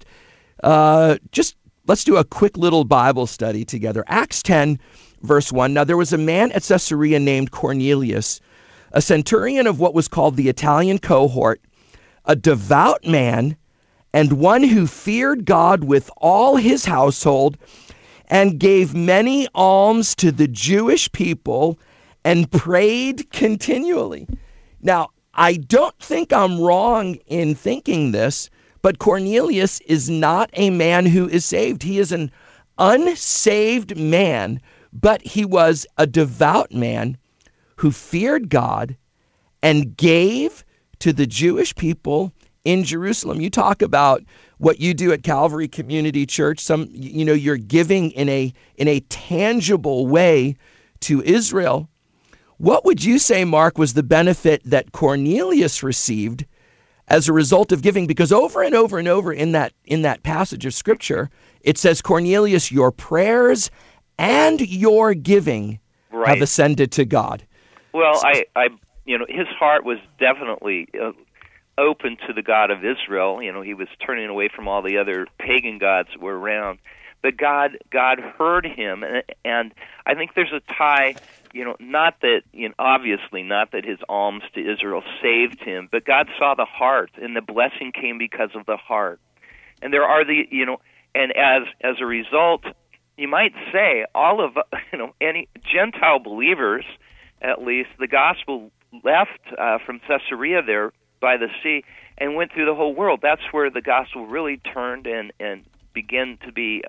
let's do a quick little Bible study together. Acts 10, verse 1. Now there was a man at Caesarea named Cornelius, a centurion of what was called the Italian cohort, a devout man, and one who feared God with all his household, and gave many alms to the Jewish people and prayed continually. Now, I don't think I'm wrong in thinking this, but Cornelius is not a man who is saved. He is an unsaved man, but he was a devout man who feared God and gave to the Jewish people in Jerusalem. You talk about what you do at Calvary Community Church. You're giving in a tangible way to Israel. What would you say, Mark, was the benefit that Cornelius received as a result of giving? Because over and over and over in that passage of Scripture, it says, Cornelius, your prayers and your giving have ascended to God. Well, his heart was definitely open to the God of Israel. He was turning away from all the other pagan gods that were around. But God heard him, and I think there's a tie. Not that, obviously not that his alms to Israel saved him, but God saw the heart, and the blessing came because of the heart. And there are and as a result, you might say all of any Gentile believers, at least, the gospel left from Caesarea there by the sea and went through the whole world. That's where the gospel really turned and began to be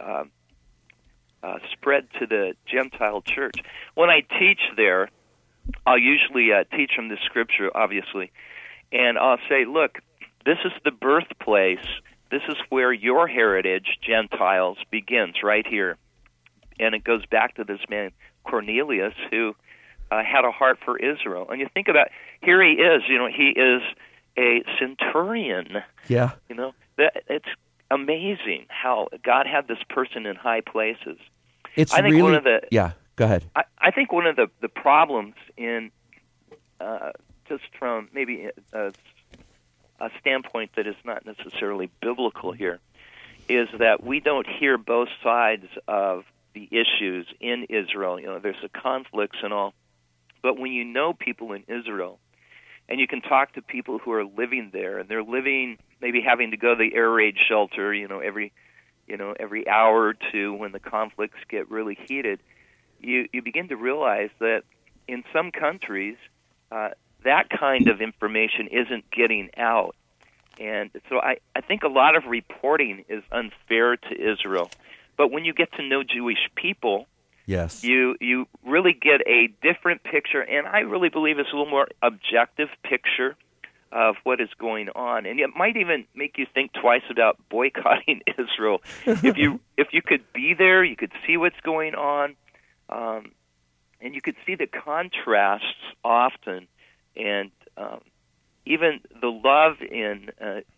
spread to the Gentile church. When I teach there, I'll usually teach them the Scripture, obviously, and I'll say, look, this is the birthplace. This is where your heritage, Gentiles, begins, right here. And it goes back to this man, Cornelius, who had a heart for Israel. And you think about, here he is, he is a centurion. Yeah. It's amazing how God had this person in high places. Go ahead. I think one of the problems in, just from maybe a standpoint that is not necessarily biblical here, is that we don't hear both sides of the issues in Israel. There's the conflicts and all. But when you know people in Israel, and you can talk to people who are living there, and they're living, maybe having to go to the air raid shelter, every hour or two when the conflicts get really heated, you begin to realize that in some countries, that kind of information isn't getting out. And so I think a lot of reporting is unfair to Israel. But when you get to know Jewish people, yes, you really get a different picture, and I really believe it's a little more objective picture of what is going on. And it might even make you think twice about boycotting Israel. If you could be there, you could see what's going on, and you could see the contrasts often, and even the love in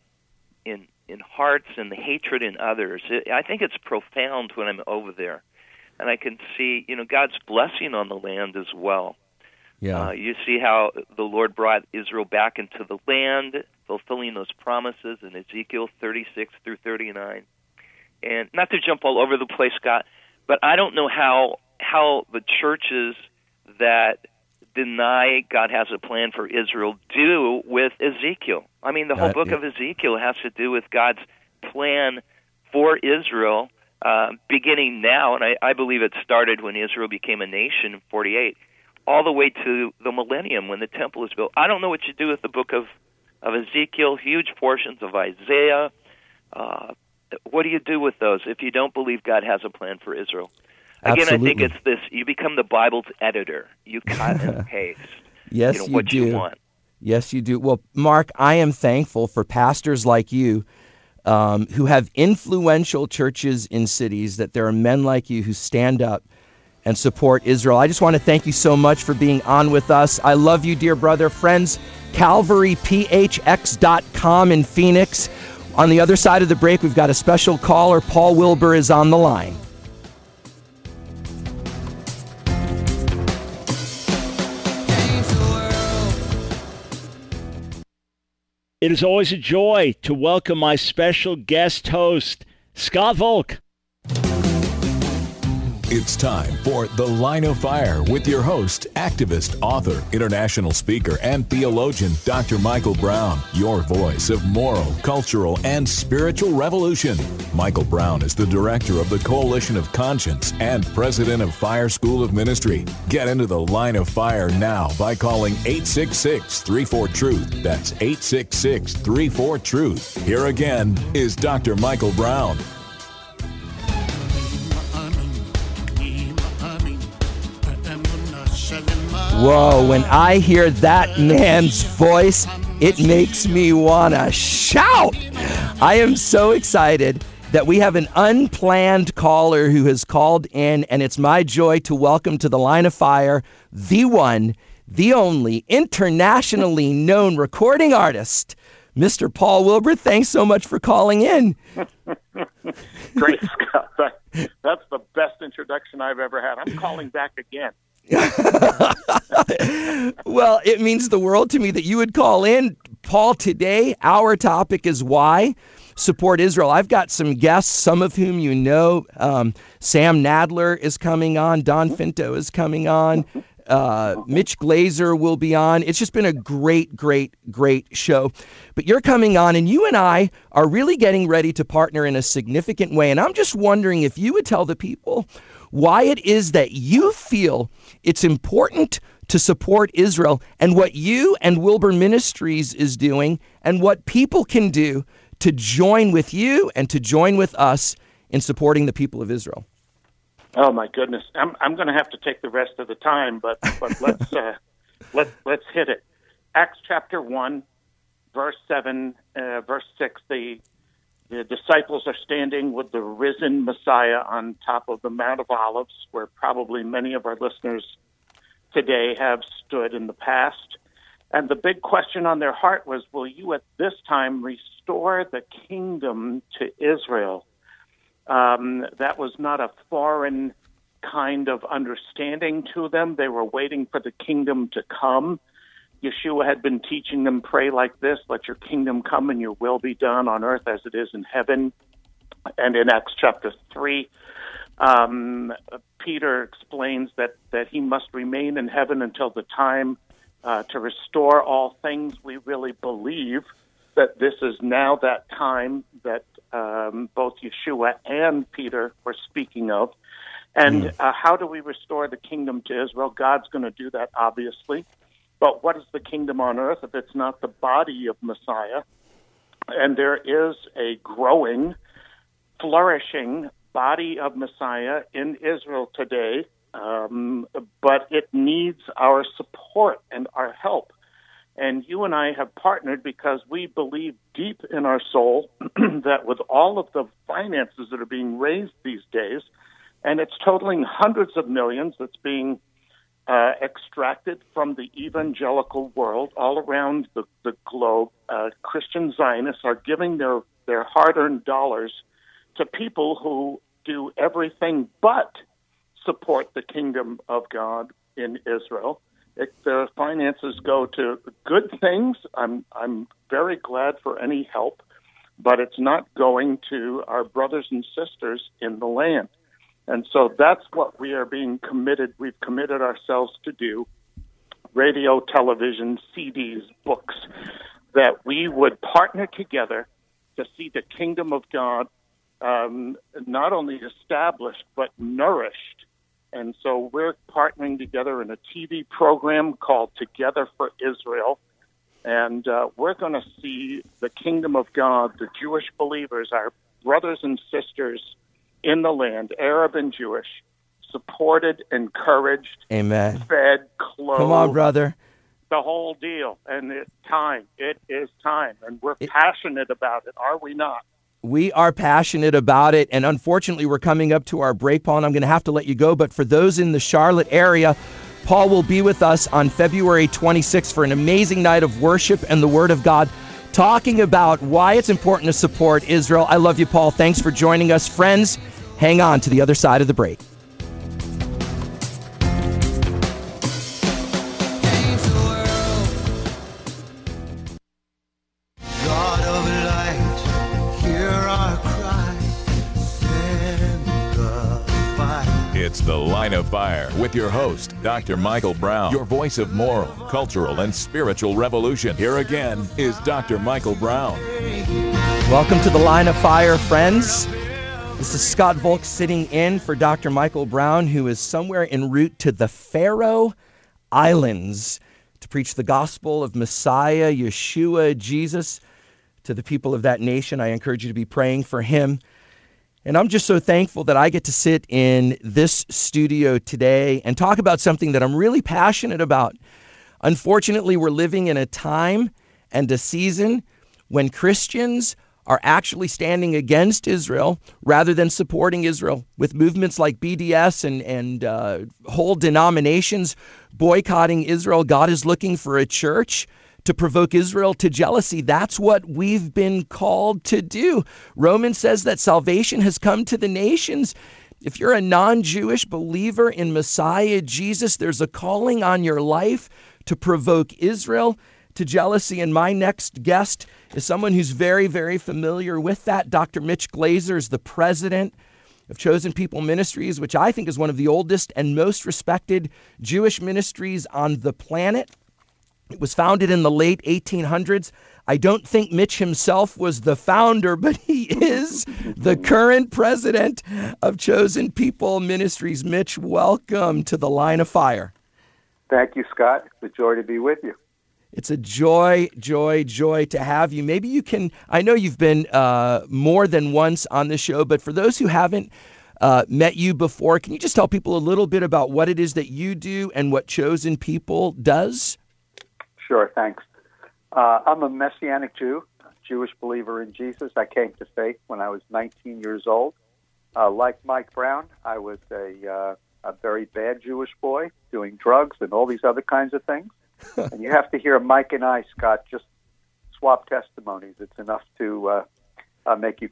hearts and the hatred in others. I think it's profound when I'm over there. And I can see, God's blessing on the land as well. Yeah. You see how the Lord brought Israel back into the land, fulfilling those promises in Ezekiel 36 through 39. And not to jump all over the place, Scott, but I don't know how the churches that deny God has a plan for Israel do with Ezekiel. I mean, the whole book of Ezekiel has to do with God's plan for Israel, beginning now, and I believe it started when Israel became a nation in 48, all the way to the millennium when the temple is built. I don't know what you do with the book of Ezekiel, huge portions of Isaiah. What do you do with those if you don't believe God has a plan for Israel? Again, Absolutely. I think it's this, you become the Bible's editor. You cut and paste yes, what you do. You want. Yes, you do. Well, Mark, I am thankful for pastors like you who have influential churches in cities, that there are men like you who stand up and support Israel. I just want to thank you so much for being on with us. I love you, dear brother. Friends, CalvaryPHX.com in Phoenix. On the other side of the break, we've got a special caller. Paul Wilbur is on the line. It is always a joy to welcome my special guest host, Scott Volk. It's time for The Line of Fire with your host, activist, author, international speaker, and theologian, Dr. Michael Brown, your voice of moral, cultural, and spiritual revolution. Michael Brown is the director of the Coalition of Conscience and president of Fire School of Ministry. Get into The Line of Fire now by calling 866-34-TRUTH. That's 866-34-TRUTH. Here again is Dr. Michael Brown. Whoa, when I hear that man's voice, it makes me want to shout. I am so excited that we have an unplanned caller who has called in, and it's my joy to welcome to the Line of Fire the one, the only, internationally known recording artist, Mr. Paul Wilbur. Thanks so much for calling in. Great, Scott. That's the best introduction I've ever had. I'm calling back again. Well, it means the world to me that you would call in. Paul, today our topic is why support Israel. I've got some guests, some of whom you know. Sam Nadler is coming on. Don Finto is coming on. Mitch Glazer will be on. It's just been a great show. But you're coming on, and you and I are really getting ready to partner in a significant way. And I'm just wondering if you would tell the people why it is that you feel it's important to support Israel, and what you and Wilbur Ministries is doing, and what people can do to join with you and to join with us in supporting the people of Israel. Oh my goodness, I'm going to have to take the rest of the time, but let's hit it. Acts chapter 1, verse 7, verse 6. The disciples are standing with the risen Messiah on top of the Mount of Olives, where probably many of our listeners today have stood in the past. And the big question on their heart was, will you at this time restore the kingdom to Israel? That was not a foreign kind of understanding to them. They were waiting for the kingdom to come. Yeshua had been teaching them, pray like this, let your kingdom come and your will be done on earth as it is in heaven. And in Acts chapter 3, Peter explains that he must remain in heaven until the time to restore all things. We really believe that this is now that time that both Yeshua and Peter were speaking of. And how do we restore the kingdom to Israel? God's going to do that, obviously. But what is the kingdom on earth if it's not the body of Messiah? And there is a growing, flourishing body of Messiah in Israel today, but it needs our support and our help. And you and I have partnered because we believe deep in our soul that with all of the finances that are being raised these days, and it's totaling hundreds of millions that's being extracted from the evangelical world all around the globe, Christian Zionists are giving their hard-earned dollars to people who do everything but support the kingdom of God in Israel. The finances go to good things. I'm very glad for any help, but it's not going to our brothers and sisters in the land. And so that's what we are being committed. We've committed ourselves to do. Radio, television, CDs, books, that we would partner together to see the kingdom of God not only established, but nourished. And so we're partnering together in a TV program called Together for Israel. And we're going to see the kingdom of God, the Jewish believers, our brothers and sisters in the land, Arab and Jewish, supported, encouraged, amen, fed, clothed. Come on, brother. The whole deal. And it's time. It is time. And we're passionate about it, are we not? We are passionate about it, and unfortunately, we're coming up to our break, Paul, and I'm going to have to let you go. But for those in the Charlotte area, Paul will be with us on February 26th for an amazing night of worship and the Word of God, talking about why it's important to support Israel. I love you, Paul. Thanks for joining us. Friends, hang on to the other side of the break. It's The Line of Fire with your host, Dr. Michael Brown, your voice of moral, cultural, and spiritual revolution. Here again is Dr. Michael Brown. Welcome to The Line of Fire, friends. This is Scott Volk sitting in for Dr. Michael Brown, who is somewhere en route to the Faroe Islands to preach the gospel of Messiah, Yeshua, Jesus, to the people of that nation. I encourage you to be praying for him. And I'm just so thankful that I get to sit in this studio today and talk about something that I'm really passionate about. Unfortunately, we're living in a time and a season when Christians are actually standing against Israel rather than supporting Israel, with movements like BDS and whole denominations boycotting Israel. God is looking for a church to provoke Israel to jealousy. That's what we've been called to do. Romans says that salvation has come to the nations. If you're a non-Jewish believer in Messiah Jesus, there's a calling on your life to provoke Israel to jealousy. And my next guest is someone who's very, very familiar with that. Dr. Mitch Glaser is the president of Chosen People Ministries, which I think is one of the oldest and most respected Jewish ministries on the planet. It was founded in the late 1800s. I don't think Mitch himself was the founder, but he is the current president of Chosen People Ministries. Mitch, welcome to The Line of Fire. Thank you, Scott. It's a joy to be with you. It's a joy to have you. Maybe you can, I know you've been more than once on the show, but for those who haven't met you before, can you just tell people a little bit about what it is that you do and what Chosen People does? Sure, thanks. I'm a Messianic Jew, Jewish believer in Jesus. I came to faith when I was 19 years old. Like Mike Brown, I was a very bad Jewish boy doing drugs and all these other kinds of things. And you have to hear Mike and I, Scott, just swap testimonies. It's enough to make you.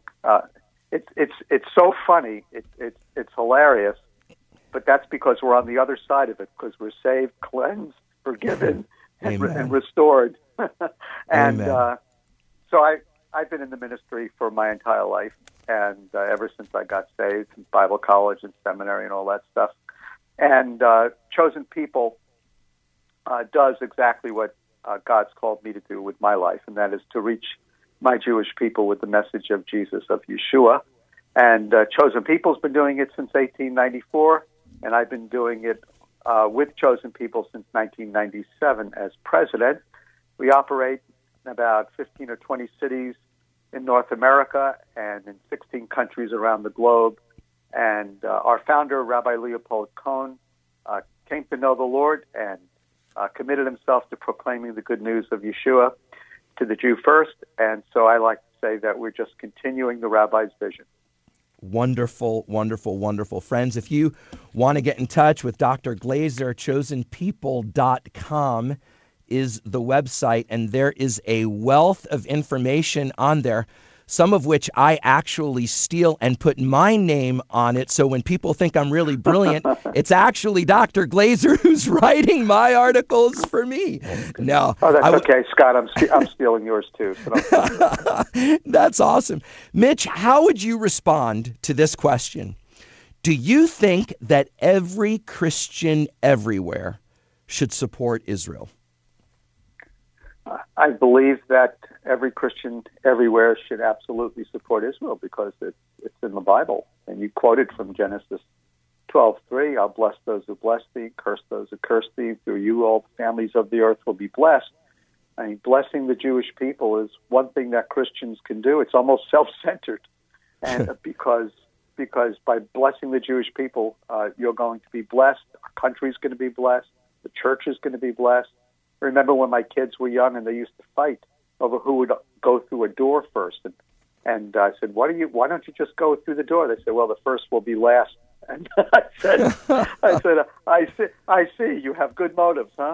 It's so funny. It's hilarious, but that's because we're on the other side of it, because we're saved, cleansed, forgiven, and restored. And so I've been in the ministry for my entire life, and ever since I got saved, in Bible college and seminary and all that stuff. And Chosen People does exactly what God's called me to do with my life, and that is to reach my Jewish people with the message of Jesus, of Yeshua. And Chosen People's been doing it since 1894, and I've been doing it with Chosen People since 1997 as president. We operate in about 15 or 20 cities in North America and in 16 countries around the globe. And our founder, Rabbi Leopold Cohen, came to know the Lord and committed himself to proclaiming the good news of Yeshua to the Jew first. And so I like to say that we're just continuing the rabbi's vision. Wonderful, wonderful, wonderful. Friends, if you want to get in touch with Dr. Glaser, chosenpeople.com is the website, and there is a wealth of information on there, some of which I actually steal and put my name on it. So when people think I'm really brilliant, it's actually Dr. Glaser who's writing my articles for me. No, that's okay, Scott. I'm stealing yours too. So That's awesome. Mitch, how would you respond to this question? Do you think that every Christian everywhere should support Israel? I believe that every Christian everywhere should absolutely support Israel because it's in the Bible. And you quoted from Genesis 12:3, I'll bless those who bless thee, curse those who curse thee. Through you all the families of the earth will be blessed. I mean, blessing the Jewish people is one thing that Christians can do. It's almost self-centered. And because by blessing the Jewish people, you're going to be blessed. Our country's going to be blessed. The church is going to be blessed. I remember when my kids were young and they used to fight over who would go through a door first. And I said, why don't you just go through the door? They said, well, the first will be last. And I said, I see, you have good motives, huh?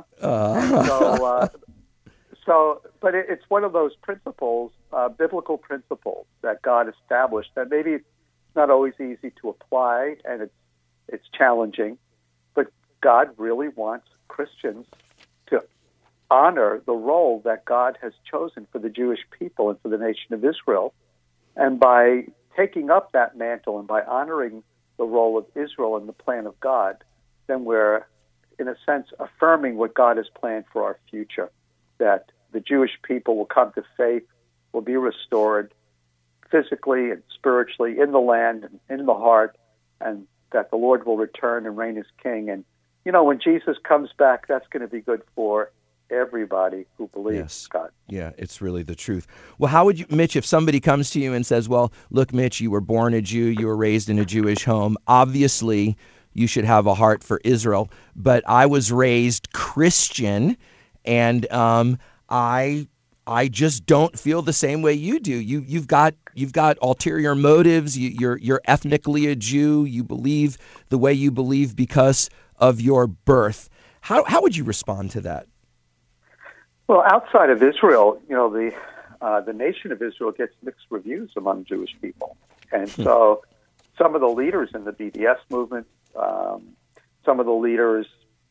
But it's one of those principles, biblical principles that God established that maybe it's not always easy to apply and it's challenging, but God really wants Christians to honor the role that God has chosen for the Jewish people and for the nation of Israel. And by taking up that mantle and by honoring the role of Israel in the plan of God, then we're, in a sense, affirming what God has planned for our future, that the Jewish people will come to faith, will be restored physically and spiritually in the land and in the heart, and that the Lord will return and reign as king. And, when Jesus comes back, that's going to be good for everybody who believes God. Yeah, it's really the truth. Well, how would you, Mitch, if somebody comes to you and says, well, look, Mitch, you were born a Jew, you were raised in a Jewish home, obviously you should have a heart for Israel, but I was raised Christian, and I just don't feel the same way you do. You've got ulterior motives. You're ethnically a Jew. You believe the way you believe because of your birth. How would you respond to that? Well, outside of Israel, the nation of Israel gets mixed reviews among Jewish people, and so some of the leaders in the BDS movement, some of the leaders,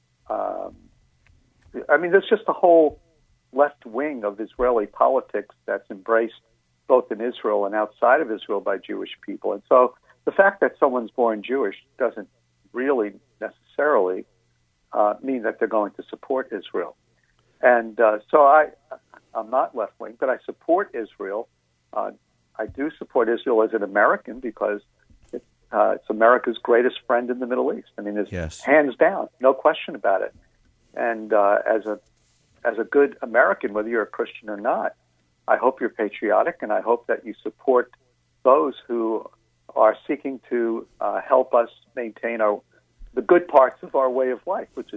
there's just a whole left wing of Israeli politics that's embraced both in Israel and outside of Israel by Jewish people. And so the fact that someone's born Jewish doesn't really necessarily mean that they're going to support Israel. And so I'm not left wing, but I support Israel. I do support Israel as an American because it's America's greatest friend in the Middle East. It's hands down, no question about it. And as a good American, whether you're a Christian or not, I hope you're patriotic, and I hope that you support those who are seeking to help us maintain the good parts of our way of life, which is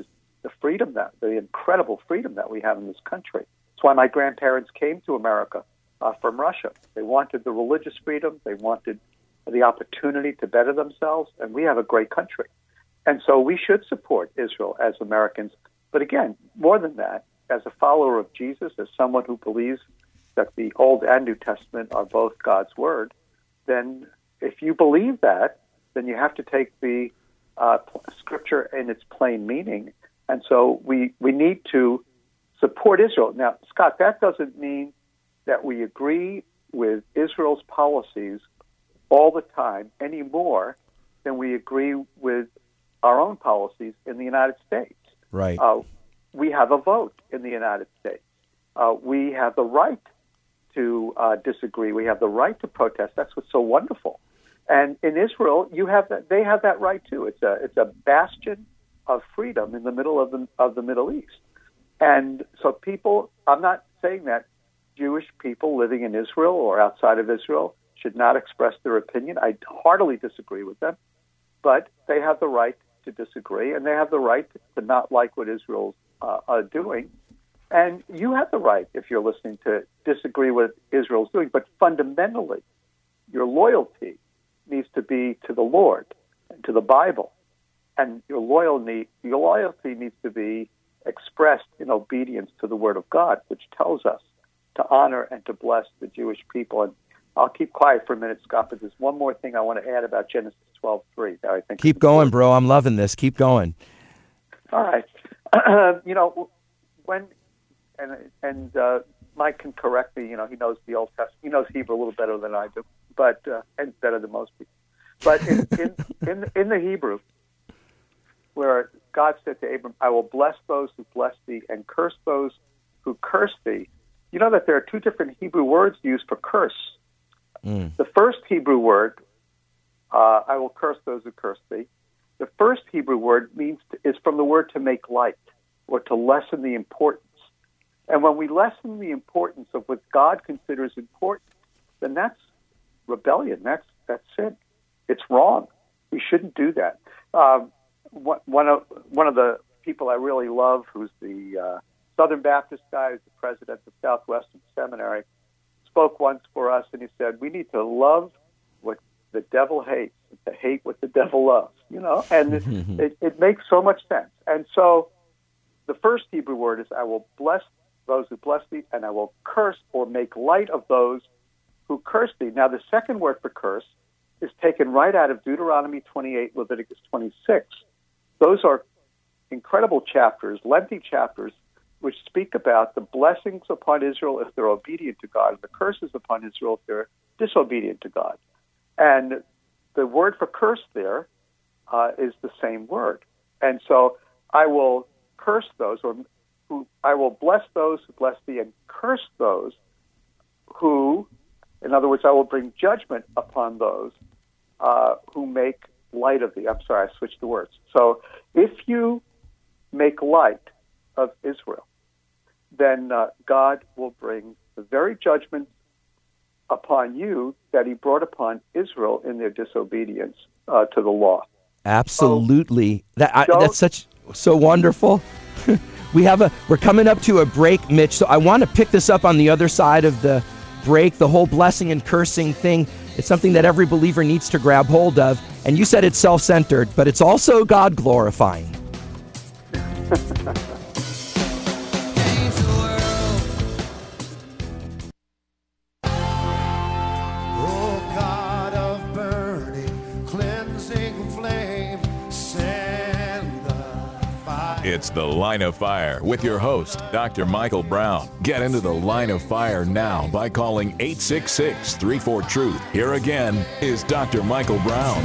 the incredible freedom that we have in this country. That's why my grandparents came to America from Russia. They wanted the religious freedom, they wanted the opportunity to better themselves, and we have a great country. And so we should support Israel as Americans. But again, more than that, as a follower of Jesus, as someone who believes that the Old and New Testament are both God's Word, then if you believe that, then you have to take the Scripture in its plain meaning. And so we need to support Israel. Now, Scott, that doesn't mean that we agree with Israel's policies all the time any more than we agree with our own policies in the United States. Right. We have a vote in the United States. We have the right to disagree. We have the right to protest. That's what's so wonderful. And in Israel, they have that right too. It's a bastion of freedom in the middle of the Middle East. And so I'm not saying that Jewish people living in Israel or outside of Israel should not express their opinion. I heartily disagree with them, but they have the right to disagree, and they have the right to not like what Israel's doing. And you have the right, if you're listening, to disagree with what Israel's doing. But fundamentally, your loyalty needs to be to the Lord and to the Bible. And your loyalty needs to be expressed in obedience to the Word of God, which tells us to honor and to bless the Jewish people. And I'll keep quiet for a minute, Scott, but there's one more thing I want to add about Genesis 12:3 that I think. Keep going, bro. I'm loving this. Keep going. All right. Mike can correct me. He knows the Old Testament. He knows Hebrew a little better than I do, and better than most people. But in the Hebrew, where God said to Abram, "I will bless those who bless thee, and curse those who curse thee." You know that there are two different Hebrew words used for curse. The first Hebrew word, "I will curse those who curse thee." The first Hebrew word is from the word to make light or to lessen the importance. And when we lessen the importance of what God considers important, then that's rebellion. That's sin. It's wrong. We shouldn't do that. One of the people I really love, who's the Southern Baptist guy, who's the president of Southwestern Seminary, spoke once for us, and he said, "We need to love what the devil hates, and to hate what the devil loves." And it makes so much sense. And so the first Hebrew word is, "I will bless those who bless thee, and I will curse or make light of those who curse thee." Now, the second word for curse is taken right out of Deuteronomy 28, Leviticus 26. Those are incredible chapters, lengthy chapters, which speak about the blessings upon Israel if they're obedient to God, and the curses upon Israel if they're disobedient to God. And the word for curse there is the same word. And so I will curse those, I will bless those who bless thee, and curse those who, in other words, I will bring judgment upon those who make light of thee. I'm sorry, I switched the words. So if you make light of Israel, then God will bring the very judgment upon you that he brought upon Israel in their disobedience to the law. Absolutely. That's so wonderful. We're coming up to a break, Mitch, so I want to pick this up on the other side of the break. The whole blessing and cursing thing, it's something that every believer needs to grab hold of. And you said it's self-centered, but it's also God-glorifying. It's The Line of Fire with your host, Dr. Michael Brown. Get into the Line of Fire now by calling 866-34-TRUTH. Here again is Dr. Michael Brown.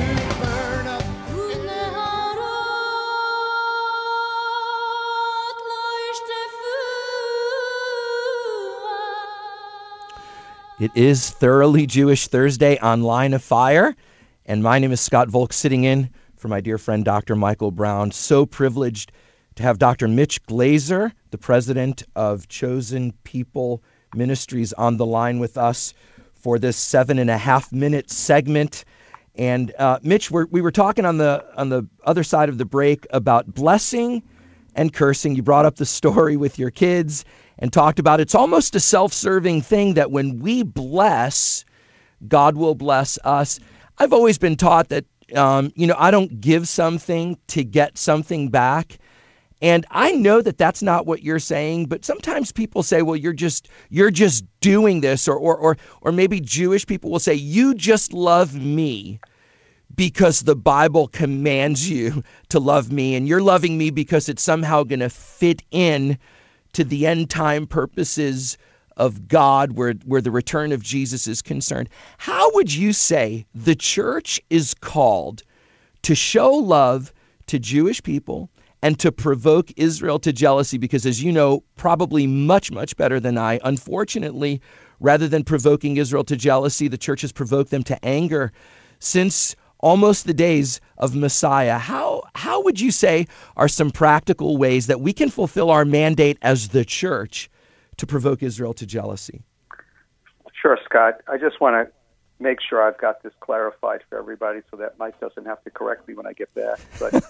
It is Thoroughly Jewish Thursday on Line of Fire, and my name is Scott Volk, sitting in for my dear friend Dr. Michael Brown. So privileged to have Dr. Mitch Glaser, the president of Chosen People Ministries, on the line with us for this 7.5-minute segment. And Mitch, we were talking on the other side of the break about blessing and cursing. You brought up the story with your kids and talked about it's almost a self-serving thing that when we bless, God will bless us. I've always been taught that I don't give something to get something back. And I know that that's not what you're saying, but sometimes people say, well, you're just doing this, or maybe Jewish people will say, you just love me because the Bible commands you to love me, and you're loving me because it's somehow going to fit in to the end time purposes of God, where the return of Jesus is concerned. How would you say the church is called to show love to Jewish people and to provoke Israel to jealousy? Because, as you know, probably much, much better than I, unfortunately, rather than provoking Israel to jealousy, the church has provoked them to anger since almost the days of Messiah. How would you say are some practical ways that we can fulfill our mandate as the church to provoke Israel to jealousy? Sure, Scott. I just want to make sure I've got this clarified for everybody so that Mike doesn't have to correct me when I get back. But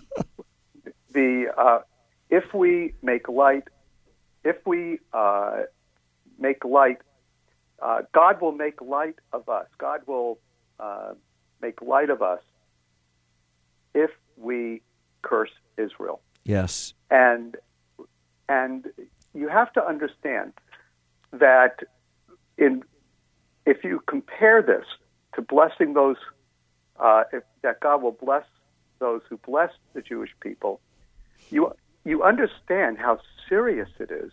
if we make light, God will make light of us. God will make light of us if we curse Israel. Yes. And you have to understand that if you compare this to blessing those, that God will bless those who bless the Jewish people, you understand how serious it is,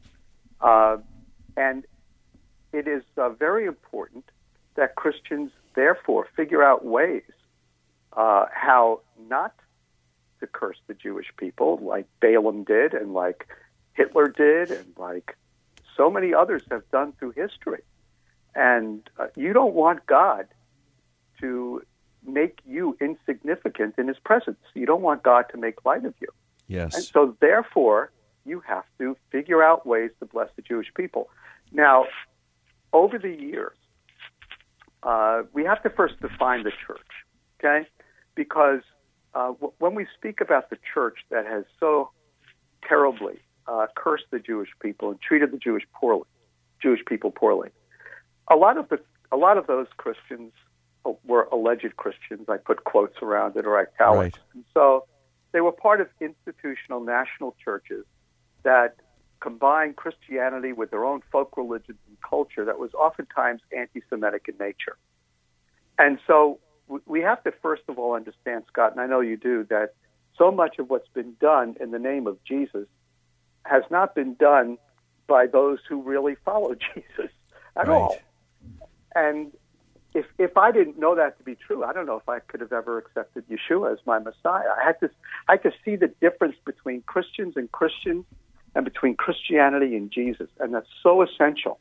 and it is very important that Christians therefore figure out ways how not to curse the Jewish people, like Balaam did, and like Hitler did, and like so many others have done through history. And you don't want God to make you insignificant in his presence. You don't want God to make light of you. Yes. And so therefore, you have to figure out ways to bless the Jewish people. Now, over the years, we have to first define the church, okay? Because when we speak about the church that has so terribly cursed the Jewish people and treated the Jewish people poorly, a lot of those Christians were alleged Christians. I put quotes around it, or italics. Right. And so they were part of institutional national churches that combined Christianity with their own folk religions and culture that was oftentimes anti-Semitic in nature. And so we have to first of all understand, Scott, and I know you do, that so much of what's been done in the name of Jesus has not been done by those who really follow Jesus at all. And if I didn't know that to be true, I don't know if I could have ever accepted Yeshua as my Messiah. I had to see the difference between Christians and between Christianity and Jesus, and that's so essential.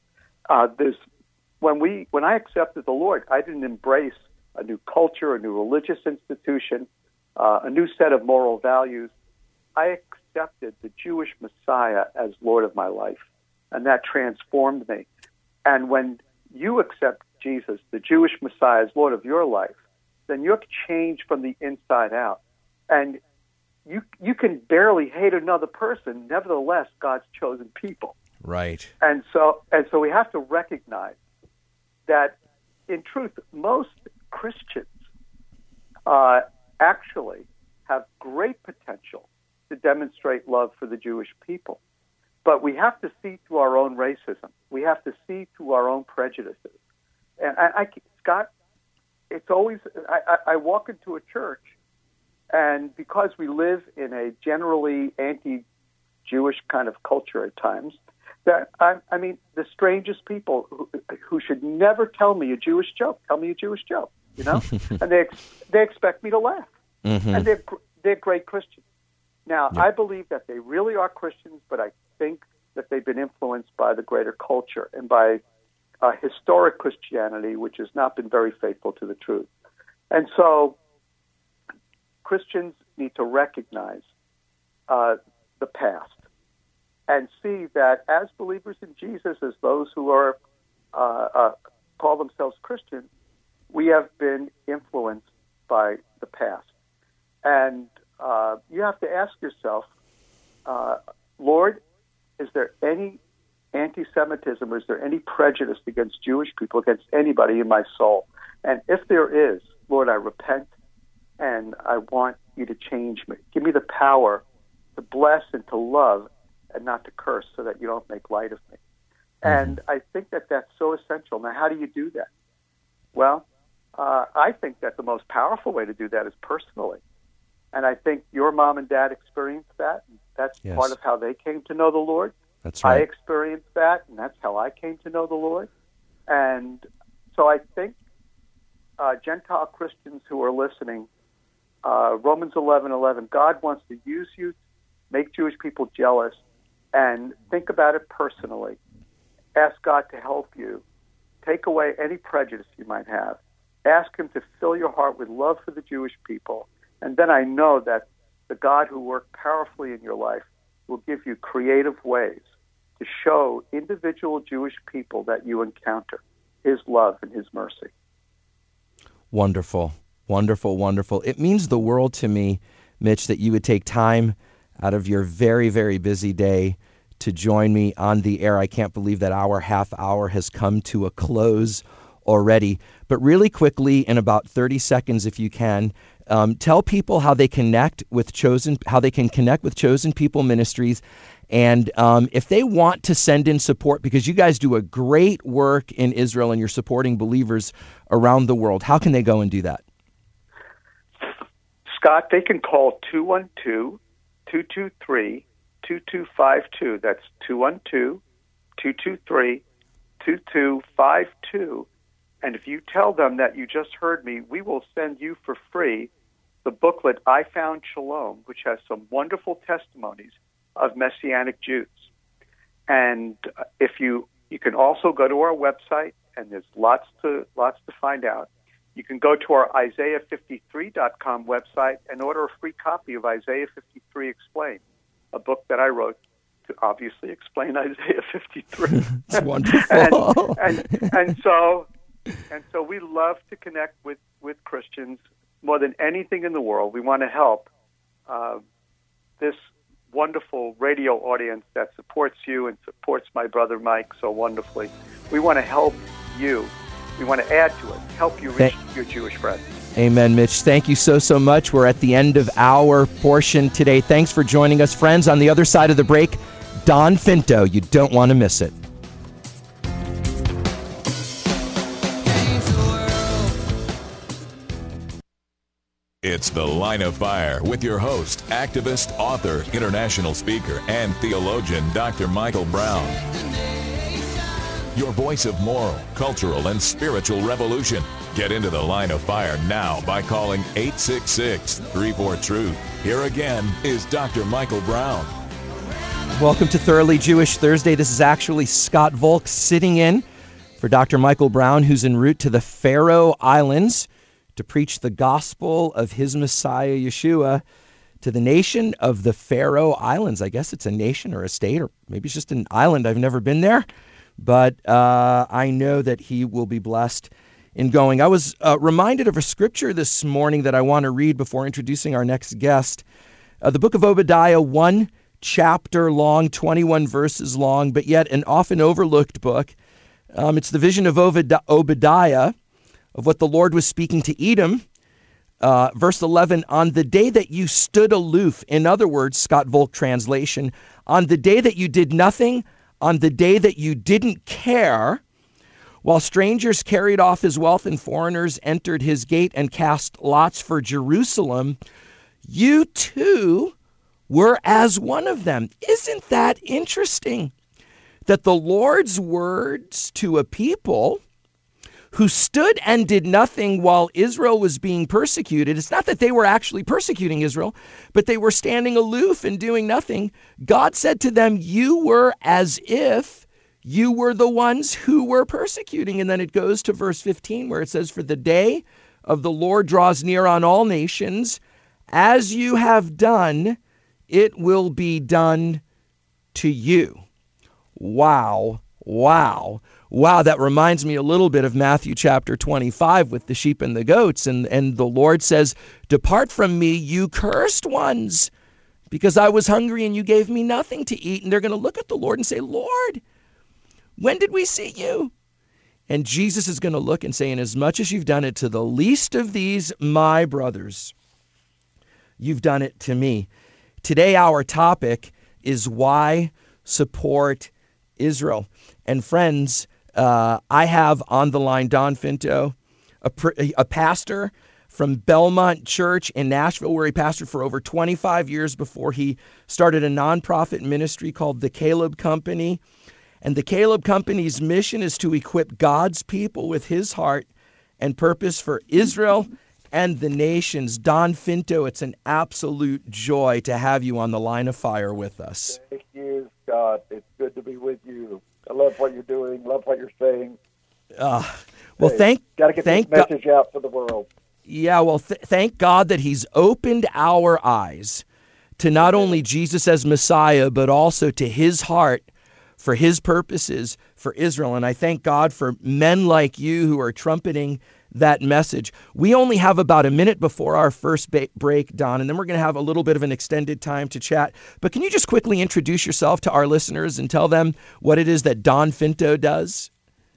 When I accepted the Lord, I didn't embrace a new culture, a new religious institution, a new set of moral values. I accepted the Jewish Messiah as Lord of my life, and that transformed me. And when you accept Jesus, the Jewish Messiah, as Lord of your life, then you're changed from the inside out. And you can barely hate another person, nevertheless, God's chosen people. Right. And so we have to recognize that, in truth, most Christians actually have great potential to demonstrate love for the Jewish people. But we have to see through our own racism. We have to see through our own prejudices. And Scott, it's always, I walk into a church, and because we live in a generally anti-Jewish kind of culture at times, that I mean, the strangest people who should never tell me a Jewish joke, you know, and they expect me to laugh, and they're great Christians. Now, I believe that they really are Christians, but I think that they've been influenced by the greater culture and by historic Christianity, which has not been very faithful to the truth. And so Christians need to recognize the past and see that as believers in Jesus, as those who are call themselves Christians, we have been influenced by the past. And you have to ask yourself, Lord, is there any anti-Semitism, or is there any prejudice against Jewish people, against anybody in my soul? And if there is, Lord, I repent, and I want you to change me. Give me the power to bless and to love and not to curse, so that you don't make light of me. And I think that that's so essential. Now, how do you do that? Well, I think that the most powerful way to do that is personally. And I think your mom and dad experienced that. That's part of how they came to know the Lord. That's right. I experienced that, and that's how I came to know the Lord. And so I think Gentile Christians who are listening, Romans 11:11, God wants to use you, make Jewish people jealous, and think about it personally. Ask God to help you. Take away any prejudice you might have. Ask Him to fill your heart with love for the Jewish people. And then I know that the God who worked powerfully in your life will give you creative ways to show individual Jewish people that you encounter His love and His mercy. Wonderful, wonderful, wonderful. It means the world to me, Mitch, that you would take time out of your very, very busy day to join me on the air. I can't believe that our half hour has come to a close already. But really quickly, in about 30 seconds, if you can, tell people how they connect with Chosen People Ministries, and if they want to send in support, because you guys do a great work in Israel and you're supporting believers around the world, how can they go and do that? Scott, they can call 212-223-2252. That's 212-223-2252. And if you tell them that you just heard me, we will send you for free the booklet, I Found Shalom, which has some wonderful testimonies of Messianic Jews. And if you can also go to our website, and there's lots to find out. You can go to our Isaiah53.com website and order a free copy of Isaiah 53 Explained, a book that I wrote to obviously explain Isaiah 53. It's wonderful. and so we love to connect with Christians more than anything in the world. We want to help this wonderful radio audience that supports you and supports my brother Mike so wonderfully. We want to help you. We want to add to it, help you reach your Jewish friends. Amen, Mitch. Thank you so much. We're at the end of our portion today. Thanks for joining us, friends. On the other side of the break, Don Finto. You don't want to miss it. It's The Line of Fire with your host, activist, author, international speaker, and theologian, Dr. Michael Brown. your voice of moral, cultural, and spiritual revolution. Get into the Line of Fire now by calling 866-34-TRUTH. Here again is Dr. Michael Brown. Welcome to Thoroughly Jewish Thursday. This is actually Scott Volk sitting in for Dr. Michael Brown, who's en route to the Faroe Islands to preach the gospel of his Messiah, Yeshua, to the nation of the Faroe Islands. I guess it's a nation or a state, or maybe it's just an island. I've never been there, but I know that he will be blessed in going. I was reminded of a scripture this morning that I want to read before introducing our next guest. The book of Obadiah, 1 chapter long, 21 verses long, but yet an often overlooked book. It's the vision of Obadiah of what the Lord was speaking to Edom. Verse 11, on the day that you stood aloof, in other words, Scott Volk translation, on the day that you did nothing, on the day that you didn't care, while strangers carried off his wealth and foreigners entered his gate and cast lots for Jerusalem, you too were as one of them. Isn't that interesting? That the Lord's words to a people who stood and did nothing while Israel was being persecuted. It's not that they were actually persecuting Israel, but they were standing aloof and doing nothing. God said to them, you were as if you were the ones who were persecuting. And then it goes to verse 15 where it says, for the day of the Lord draws near on all nations. As you have done, it will be done to you. Wow, wow. Wow, that reminds me a little bit of Matthew chapter 25 with the sheep and the goats. And the Lord says, depart from me, you cursed ones, because I was hungry and you gave me nothing to eat. And they're going to look at the Lord and say, Lord, when did we see you? And Jesus is going to look and say, inasmuch as you've done it to the least of these, my brothers, you've done it to me. Today, our topic is why support Israel. And friends, I have on the line Don Finto, a pastor from Belmont Church in Nashville, where he pastored for over 25 years before he started a nonprofit ministry called The Caleb Company. And The Caleb Company's mission is to equip God's people with his heart and purpose for Israel and the nations. Don Finto, it's an absolute joy to have you on the Line of Fire with us. Thank you, Scott. It's good to be with you. I love what you're doing, love what you're saying. Well, got to get this message out to the world. Yeah, well, thank God that he's opened our eyes to not only Jesus as Messiah, but also to his heart for his purposes for Israel. And I thank God for men like you who are trumpeting that message. We only have about a minute before our first break, Don, and then we're going to have a little bit of an extended time to chat. But can you just quickly introduce yourself to our listeners and tell them what it is that Don Finto does?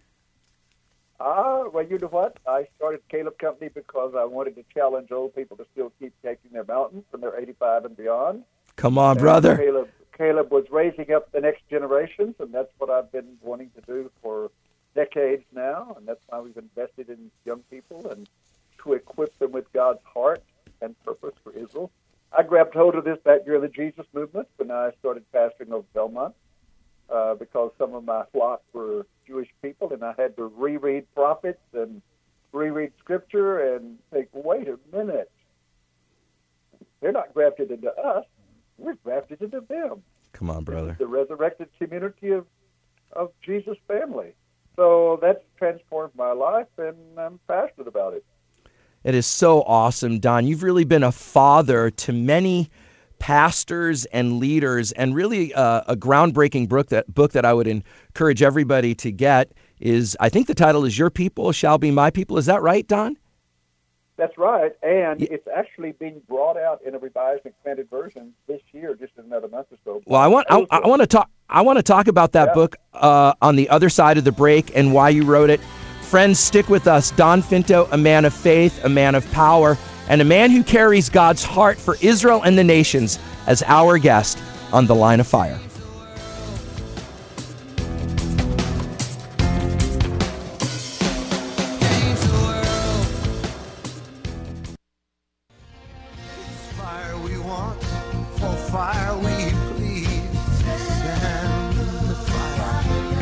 Well, you know what? I started Caleb Company because I wanted to challenge old people to still keep taking their mountains when they're 85 and beyond. Come on, brother. Caleb was raising up the next generations, and that's what I've been wanting to do for decades now, and that's why we've invested in young people and to equip them with God's heart and purpose for Israel. I grabbed hold of this back during the Jesus movement when I started pastoring over Belmont because some of my flock were Jewish people, and I had to reread prophets and reread Scripture and think, wait a minute, they're not grafted into us, we're grafted into them. Come on, brother. The resurrected community of Jesus' family. So that's transformed my life, and I'm passionate about it. It is so awesome, Don. You've really been a father to many pastors and leaders, and really a groundbreaking book that I would encourage everybody to get is, I think the title is Your People Shall Be My People. Is that right, Don? That's right, and it's actually being brought out in a revised and expanded version this year, just in another month or so. Well, I want to talk about that book on the other side of the break and why you wrote it. Friends, stick with us. Don Finto, a man of faith, a man of power, and a man who carries God's heart for Israel and the nations as our guest on The Line of Fire.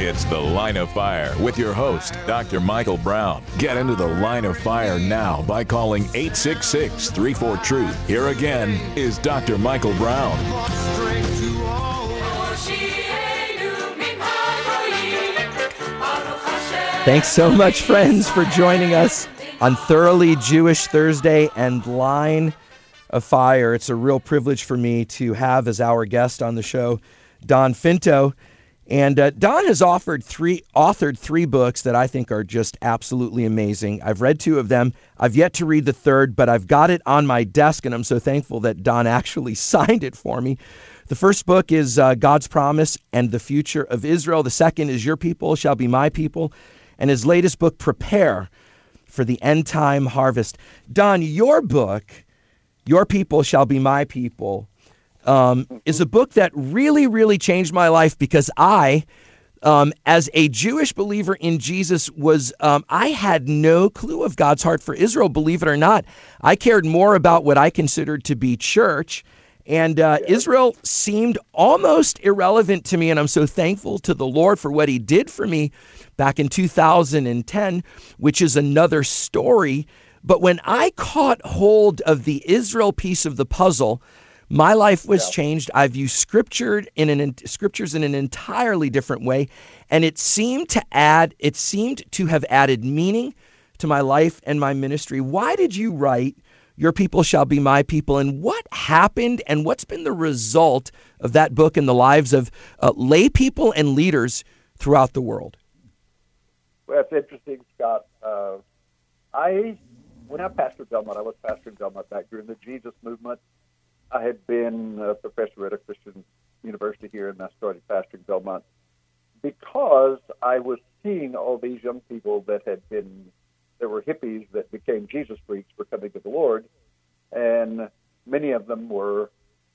It's The Line of Fire with your host, Dr. Michael Brown. Get into the Line of Fire now by calling 866-34-TRUTH. Here again is Dr. Michael Brown. Thanks so much, friends, for joining us on Thoroughly Jewish Thursday and Line of Fire. It's a real privilege for me to have as our guest on the show Don Finto. And Don has authored three books that I think are just absolutely amazing. I've read two of them. I've yet to read the third, but I've got it on my desk, and I'm so thankful that Don actually signed it for me. The first book is God's Promise and the Future of Israel. The second is Your People Shall Be My People. And his latest book, Prepare for the End Time Harvest. Don, your book, Your People Shall Be My People, is a book that really, really changed my life because I, as a Jewish believer in Jesus, I had no clue of God's heart for Israel, believe it or not. I cared more about what I considered to be church, and Israel seemed almost irrelevant to me, and I'm so thankful to the Lord for what he did for me back in 2010, which is another story. But when I caught hold of the Israel piece of the puzzle, my life was changed. I viewed scriptures in an entirely different way, and it seemed to have added meaning to my life and my ministry. Why did you write Your People Shall Be My People, and what happened and what's been the result of that book in the lives of lay people and leaders throughout the world? Well, it's interesting, Scott. When I pastored Belmont, I was pastoring Belmont back during the Jesus movement. I had been a professor at a Christian university here, and I started pastoring Belmont because I was seeing all these young people that were hippies that became Jesus freaks, were coming to the Lord, and some of them were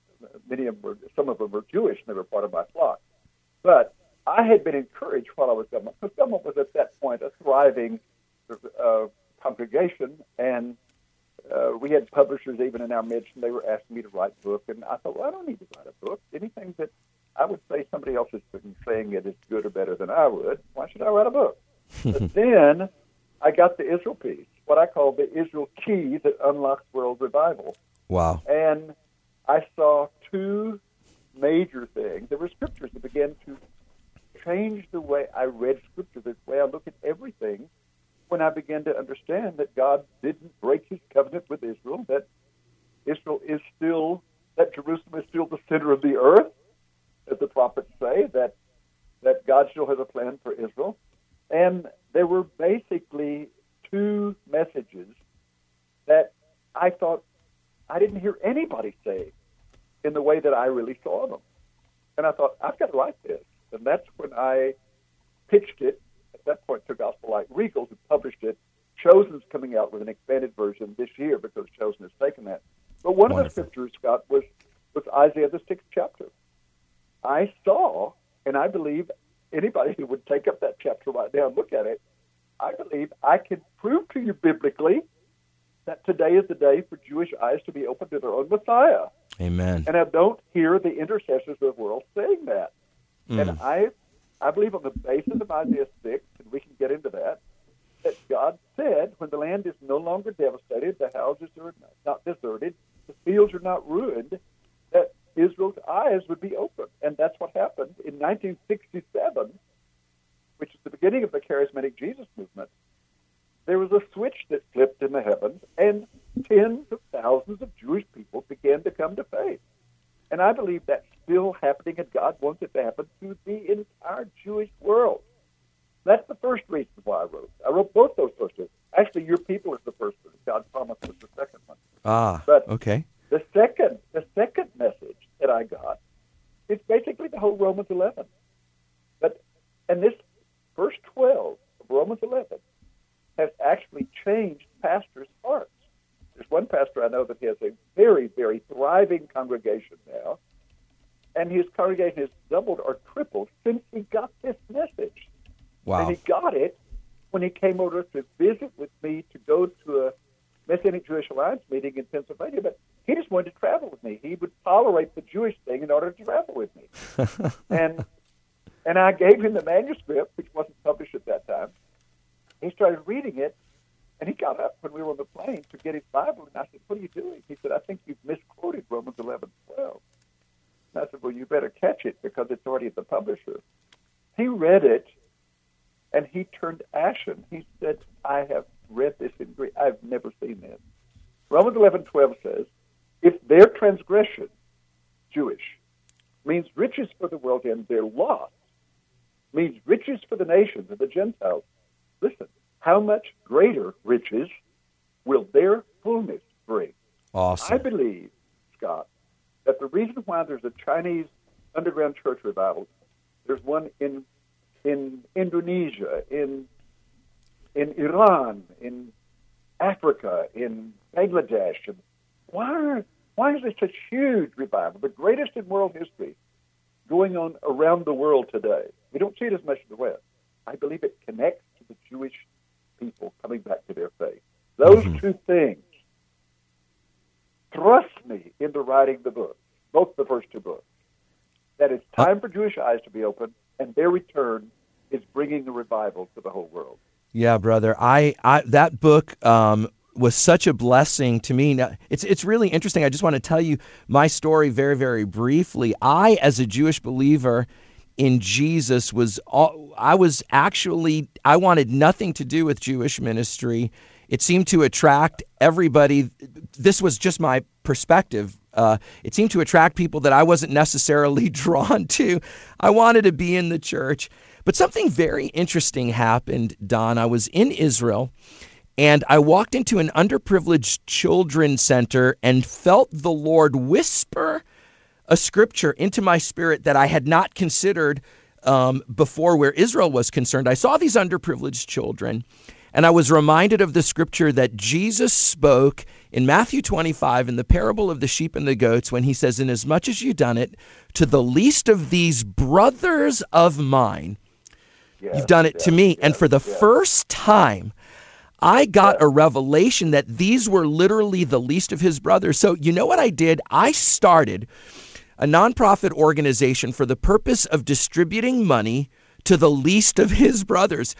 Jewish, and they were part of my flock. But I had been encouraged while I was Belmont, because Belmont was at that point a thriving congregation, and we had publishers even in our midst, and they were asking me to write a book, and I thought, well, I don't need to write a book. Anything that I would say somebody else has been saying it is good or better than I would, why should I write a book? But then I got the Israel piece, what I call the Israel key that unlocks world revival. Wow. And I saw two major things. There were scriptures that began to change the way I read Scripture, the way I look at everything, when I began to understand that God didn't break his covenant with Israel, that Jerusalem is still the center of the earth, as the prophets say, that God still has a plan for Israel. And there were basically two messages that I thought I didn't hear anybody say in the way that I really saw them. And I thought, I've got to write this. And that's when I pitched it, at that point, to Gospel Light Regal, who published it. Chosen's coming out with an expanded version this year because Chosen has taken that. But one of the scriptures, Scott, was Isaiah, the 6th chapter. I saw, and I believe anybody who would take up that chapter right now and look at it, I believe I can prove to you biblically that today is the day for Jewish eyes to be open to their own Messiah. Amen. And I don't hear the intercessors of the world saying that. And I believe on the basis of Isaiah 6, and we can get into that God said when the land is no longer devastated, the houses are not deserted, the fields are not ruined, that Israel's eyes would be open. And that's what happened in 1967, which is the beginning of the charismatic Jesus movement. There was a switch that flipped in the heavens, and tens of thousands of Jewish people began to come to faith. And I believe that's still happening, and God wants it to happen to the entire Jewish world. That's the first reason why I wrote. I wrote both those first ones. Actually, Your People is the first one. God's Promise was the second one. But okay. The second message that I got is basically the whole Romans 11. And this verse 12 of Romans 11 has actually changed pastors' hearts. There's one pastor I know that has a very, very thriving congregation now, and his congregation has doubled or tripled since he got this message. Wow. And he got it when he came over to visit with me to go to a Messianic Jewish Alliance meeting in Pennsylvania, but he just wanted to travel with me. He would tolerate the Jewish thing in order to travel with me. And And I gave him the manuscript, which wasn't published at that time. He started reading it, and he got up when we were on the plane to get his Bible, and I said, "What are you doing?" He said, "I think you've misquoted Romans 11:12." And I said, "Well, you better catch it because it's already at the publisher." He read it, and he turned ashen. He said, "I have read this in Greek. I've never seen this." Romans 11:12 says, "If their transgression, Jewish, means riches for the world, and their loss means riches for the nations and the Gentiles, listen, how much greater riches will their fullness bring?" Awesome. I believe, Scott, that the reason why there's a Chinese underground church revival, there's one in Indonesia, in Iran, in Africa, in Bangladesh, and why is there such huge revival, the greatest in world history, going on around the world today? We don't see it as much in the West. I believe it connects to the Jewish people coming back to their faith. Those two things thrust me into writing the book, both the first two books, that it's time for Jewish eyes to be open, and their return is bringing the revival to the whole world. Yeah, brother. I that book was such a blessing to me. Now, it's really interesting. I just want to tell you my story very, very briefly. I, as a Jewish believer in Jesus, I wanted nothing to do with Jewish ministry. It seemed to attract everybody. This was just my perspective. It seemed to attract people that I wasn't necessarily drawn to. I wanted to be in the church. But something very interesting happened, Don. I was in Israel, and I walked into an underprivileged children's center and felt the Lord whisper a scripture into my spirit that I had not considered before where Israel was concerned. I saw these underprivileged children, and I was reminded of the scripture that Jesus spoke in Matthew 25 in the parable of the sheep and the goats when he says, "Inasmuch as you've done it to the least of these brothers of mine, you've done it to me." And for the first time, I got a revelation that these were literally the least of his brothers. So you know what I did? I started a nonprofit organization for the purpose of distributing money to the least of his brothers.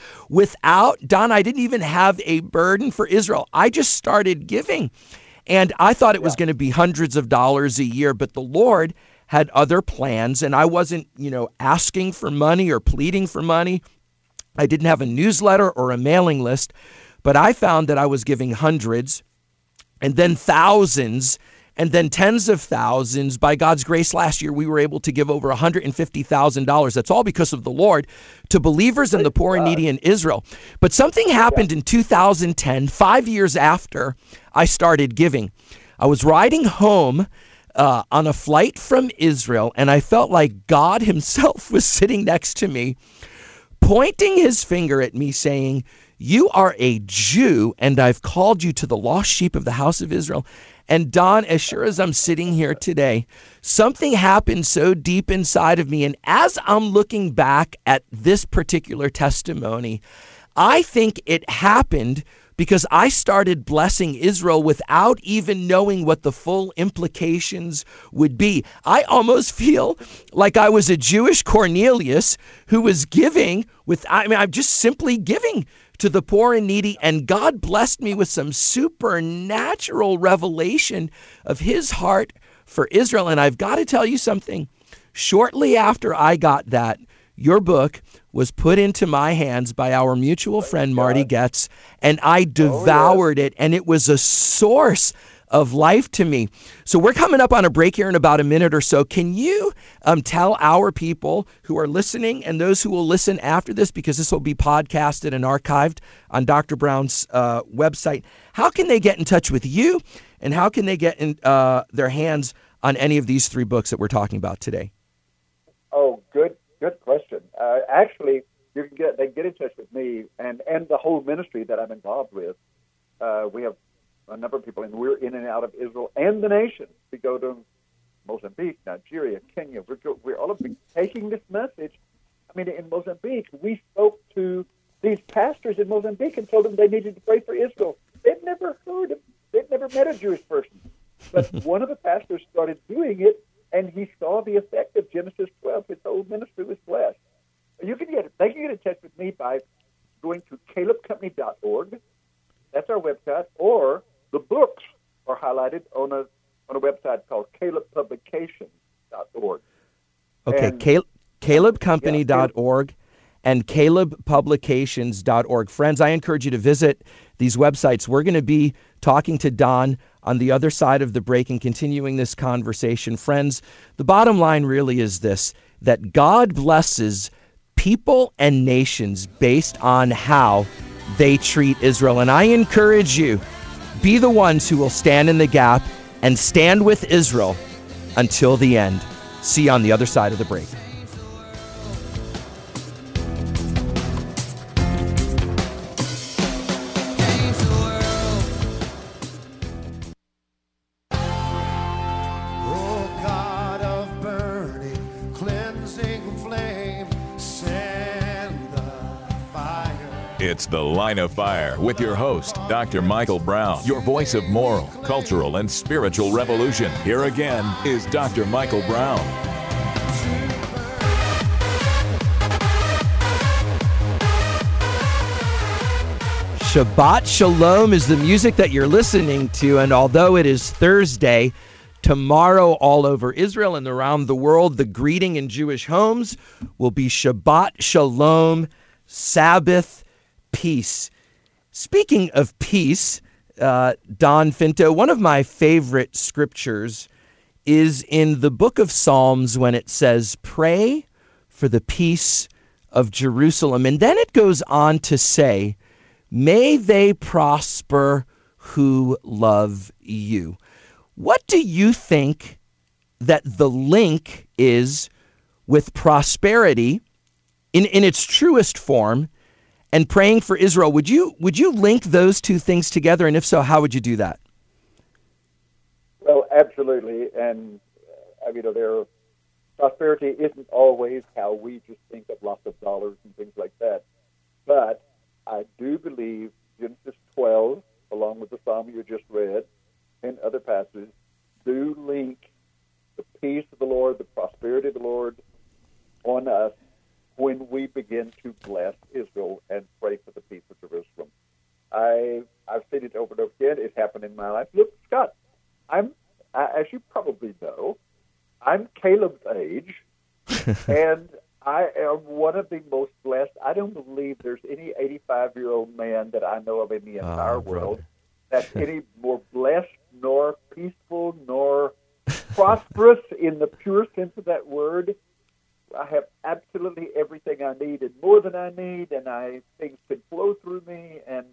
Don, I didn't even have a burden for Israel. I just started giving. And I thought it was going to be hundreds of dollars a year, but the Lord had other plans, and I wasn't, asking for money or pleading for money. I didn't have a newsletter or a mailing list, but I found that I was giving hundreds and then thousands and then tens of thousands. By God's grace, last year we were able to give over $150,000. That's all because of the Lord, to believers and the poor and needy in Israel. But something happened in 2010, 5 years after I started giving. I was riding home on a flight from Israel, and I felt like God himself was sitting next to me, pointing his finger at me saying, "You are a Jew, and I've called you to the lost sheep of the house of Israel." And Don, as sure as I'm sitting here today, something happened so deep inside of me. And as I'm looking back at this particular testimony, I think it happened because I started blessing Israel without even knowing what the full implications would be. I almost feel like I was a Jewish Cornelius who was giving I'm just simply giving to the poor and needy, and God blessed me with some supernatural revelation of his heart for Israel. And I've got to tell you something. Shortly after I got that, your book was put into my hands by our mutual friend, Marty Getz, and I devoured it, and it was a source of life to me. So we're coming up on a break here in about a minute or so. Can you tell our people who are listening and those who will listen after this, because this will be podcasted and archived on Dr. Brown's website, how can they get in touch with you, and how can they get in their hands on any of these three books that we're talking about today? Oh, good question. Actually, they can get in touch with me and the whole ministry that I'm involved with. We have a number of people, and we're in and out of Israel and the nation. We go to Mozambique, Nigeria, Kenya. We're all taking this message. In Mozambique, we spoke to these pastors in Mozambique and told them they needed to pray for Israel. They'd never met a Jewish person. But one of the pastors started doing it, and he saw the effect of Genesis 12. His whole ministry was blessed. they can get in touch with me by going to calebcompany.org. That's our website. Or the books are highlighted on a website called calebpublications.org. Okay, calebcompany.org and calebpublications.org. Friends, I encourage you to visit these websites. We're going to be talking to Don on the other side of the break and continuing this conversation. Friends, the bottom line really is this, that God blesses people and nations based on how they treat Israel. And I encourage you, be the ones who will stand in the gap and stand with Israel until the end. See you on the other side of the break. It's The Line of Fire with your host, Dr. Michael Brown, your voice of moral, cultural, and spiritual revolution. Here again is Dr. Michael Brown. Shabbat Shalom is the music that you're listening to, and although it is Thursday, tomorrow all over Israel and around the world, the greeting in Jewish homes will be Shabbat Shalom, Sabbath, peace. Speaking of peace, Don Finto, one of my favorite scriptures is in the book of Psalms when it says, pray for the peace of Jerusalem. And then it goes on to say, may they prosper who love you. What do you think that the link is with prosperity in its truest form and praying for Israel? Would you link those two things together? And if so, how would you do that? Well, absolutely. And, prosperity isn't always how we just think of lots of dollars and things like that. But I do believe Genesis 12, along with the psalm you just read, and other passages, do link the peace of the Lord, the prosperity of the Lord on us when we begin to bless Israel and pray for the peace of Jerusalem. I've seen it over and over again. It happened in my life. Look, Scott, as you probably know, I'm Caleb's age, and I am one of the most blessed. I don't believe there's any 85-year-old man that I know of in the entire world that's any more blessed, nor peaceful, nor prosperous in the pure sense of that word. I have absolutely everything I need and more than I need, and things can flow through me. And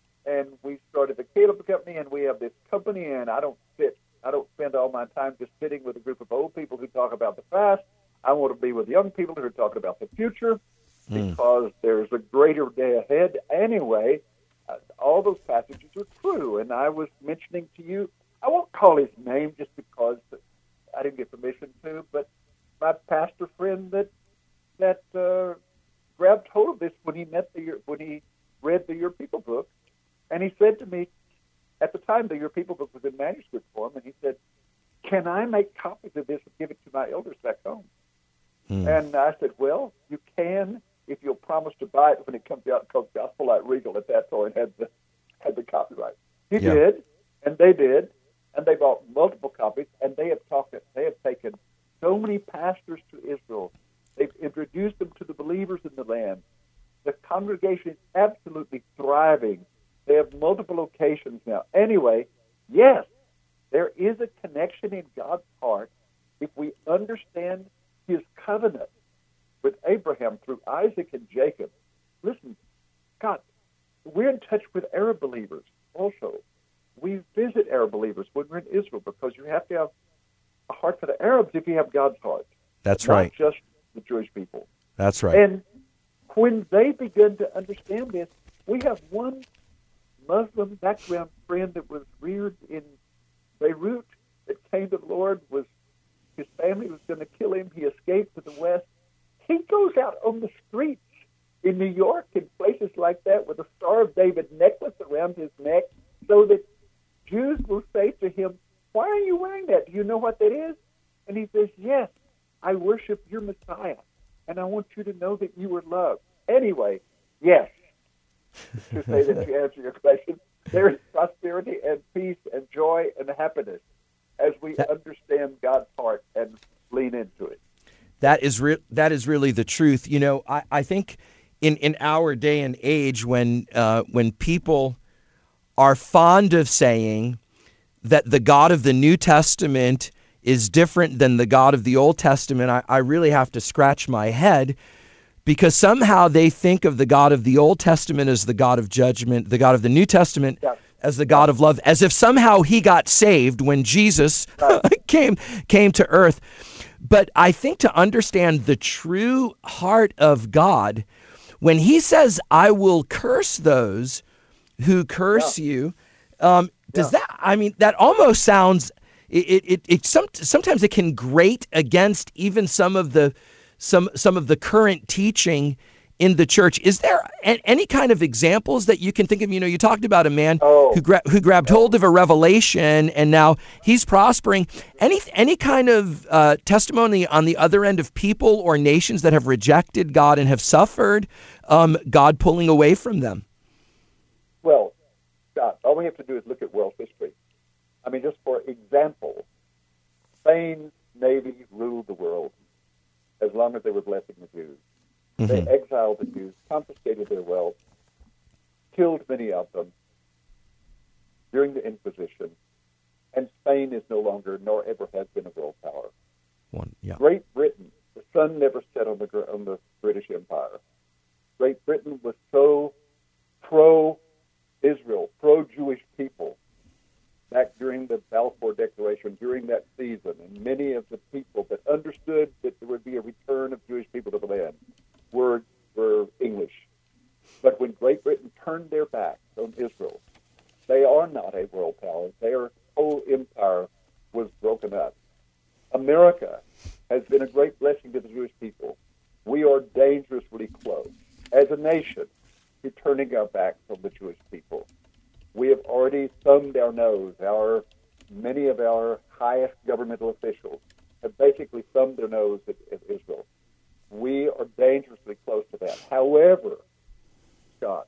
we started the Caleb Company, and we have this company, and I don't spend all my time just sitting with a group of old people who talk about the past. I want to be with young people who are talking about the future because there's a greater day ahead. Anyway, all those passages are true, and I was mentioning to you, I won't call his name just because I didn't get permission to, but my pastor friend that grabbed hold of this when he read the Your People book, and he said to me, at the time the Your People book was in manuscript form, and he said, "Can I make copies of this and give it to my elders back home?" And I said, "Well, you can if you'll promise to buy it when it comes out." Because Gospel Light Regal at that point had the copyright. He did, and they did, and they bought multiple copies, and they have taken so many pastors to Israel. They've introduced them to the believers in the land. The congregation is absolutely thriving. They have multiple locations now. Anyway, yes, there is a connection in God's heart if we understand his covenant with Abraham through Isaac and Jacob. Listen, God, we're in touch with Arab believers also. We visit Arab believers when we're in Israel because you have to have a heart for the Arabs if you have God's heart. That's right. Not just the Jewish people. That's right. And when they begin to understand this, we have one Muslim background friend that was reared in Beirut that came to the Lord. His family was going to kill him. He escaped to the West. He goes out on the streets in New York and places like that with a Star of David necklace around his neck so that Jews will say to him, "Why are you wearing that? Do you know what that is?" And he says, "Yes, I worship your Messiah." and I want you to know that you are loved. Anyway, yes, to say that you answer your question, there is prosperity and peace and joy and happiness as we understand God's heart and lean into it. That is really the truth. You know, I think in our day and age when people are fond of saying that the God of the New Testament is different than the God of the Old Testament, I really have to scratch my head, because somehow they think of the God of the Old Testament as the God of judgment, the God of the New Testament as the God of love, as if somehow he got saved when Jesus came to earth. But I think to understand the true heart of God, when he says, I will curse those who curse you, does that, I mean, that almost sounds, sometimes it can grate against even some of the current teaching in the church. Is there any kind of examples that you can think of? You know, you talked about a man who grabbed hold of a revelation and now he's prospering. Any kind of testimony on the other end of people or nations that have rejected God and have suffered God pulling away from them? Well, Scott, all we have to do is look at world history. I mean, just for example, Spain's navy ruled the world as long as they were blessing the Jews. They exiled the Jews, confiscated their wealth, killed many of them during the Inquisition, and Spain is no longer, nor ever has been, a world power. Great Britain, the sun never set on the British Empire. Great Britain was so pro-Israel, pro-Jewish people back during the Balfour Declaration, during that season, and many of the people that understood that there would be a return of Jewish people to the land were English. But when Great Britain turned their backs on Israel, they are not a world power. Their whole empire was broken up. America has been a great blessing to the Jewish people. We are dangerously close, as a nation, to turning our backs on the Jewish people. We have already thumbed our nose. Many of our highest governmental officials have basically thumbed their nose at Israel. We are dangerously close to that. However, Scott,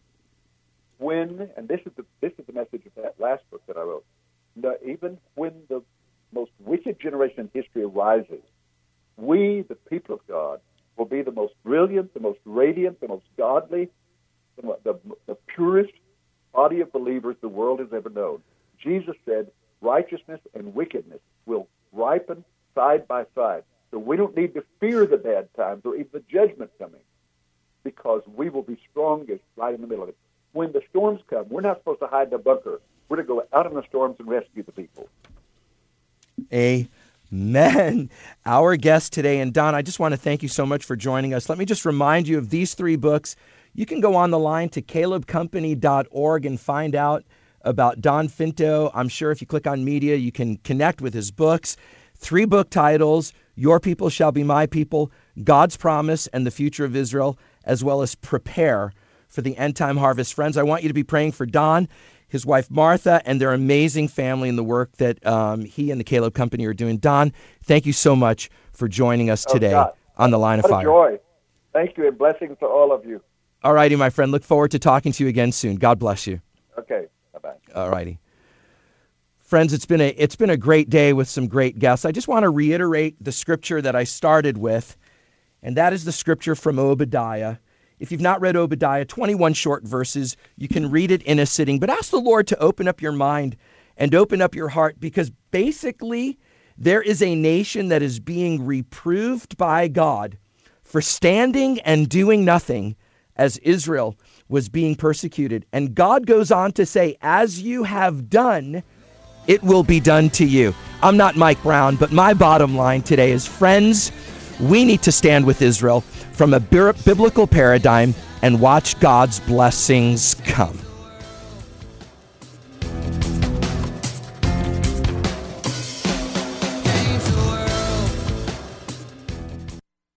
and this is the message of that last book that I wrote, even when the most wicked generation in history arises, we, the people of God, will be the most brilliant, the most radiant, the most godly, the purest body of believers the world has ever known. Jesus said righteousness and wickedness will ripen side by side. So we don't need to fear the bad times or even the judgment coming, because we will be strongest right in the middle of it. When the storms come, we're not supposed to hide in a bunker. We're to go out in the storms and rescue the people. Amen. Our guest today, and Don, I just want to thank you so much for joining us. Let me just remind you of these 3 books. You can go on the line to calebcompany.org and find out about Don Finto. I'm sure if you click on media, you can connect with his books. 3 book titles: Your People Shall Be My People, God's Promise and the Future of Israel, as well as Prepare for the End Time Harvest. Friends, I want you to be praying for Don, his wife Martha, and their amazing family and the work that he and the Caleb Company are doing. Don, thank you so much for joining us today on The Line of Fire. What a joy. Thank you, and blessings to all of you. All righty, my friend. Look forward to talking to you again soon. God bless you. Okay. Bye-bye. All righty. Friends, it's been a great day with some great guests. I just want to reiterate the scripture that I started with, and that is the scripture from Obadiah. If you've not read Obadiah, 21 short verses, you can read it in a sitting, but ask the Lord to open up your mind and open up your heart, because basically there is a nation that is being reproved by God for standing and doing nothing as Israel was being persecuted. And God goes on to say, as you have done, it will be done to you. I'm not Mike Brown, but my bottom line today is, friends, we need to stand with Israel from a biblical paradigm and watch God's blessings come.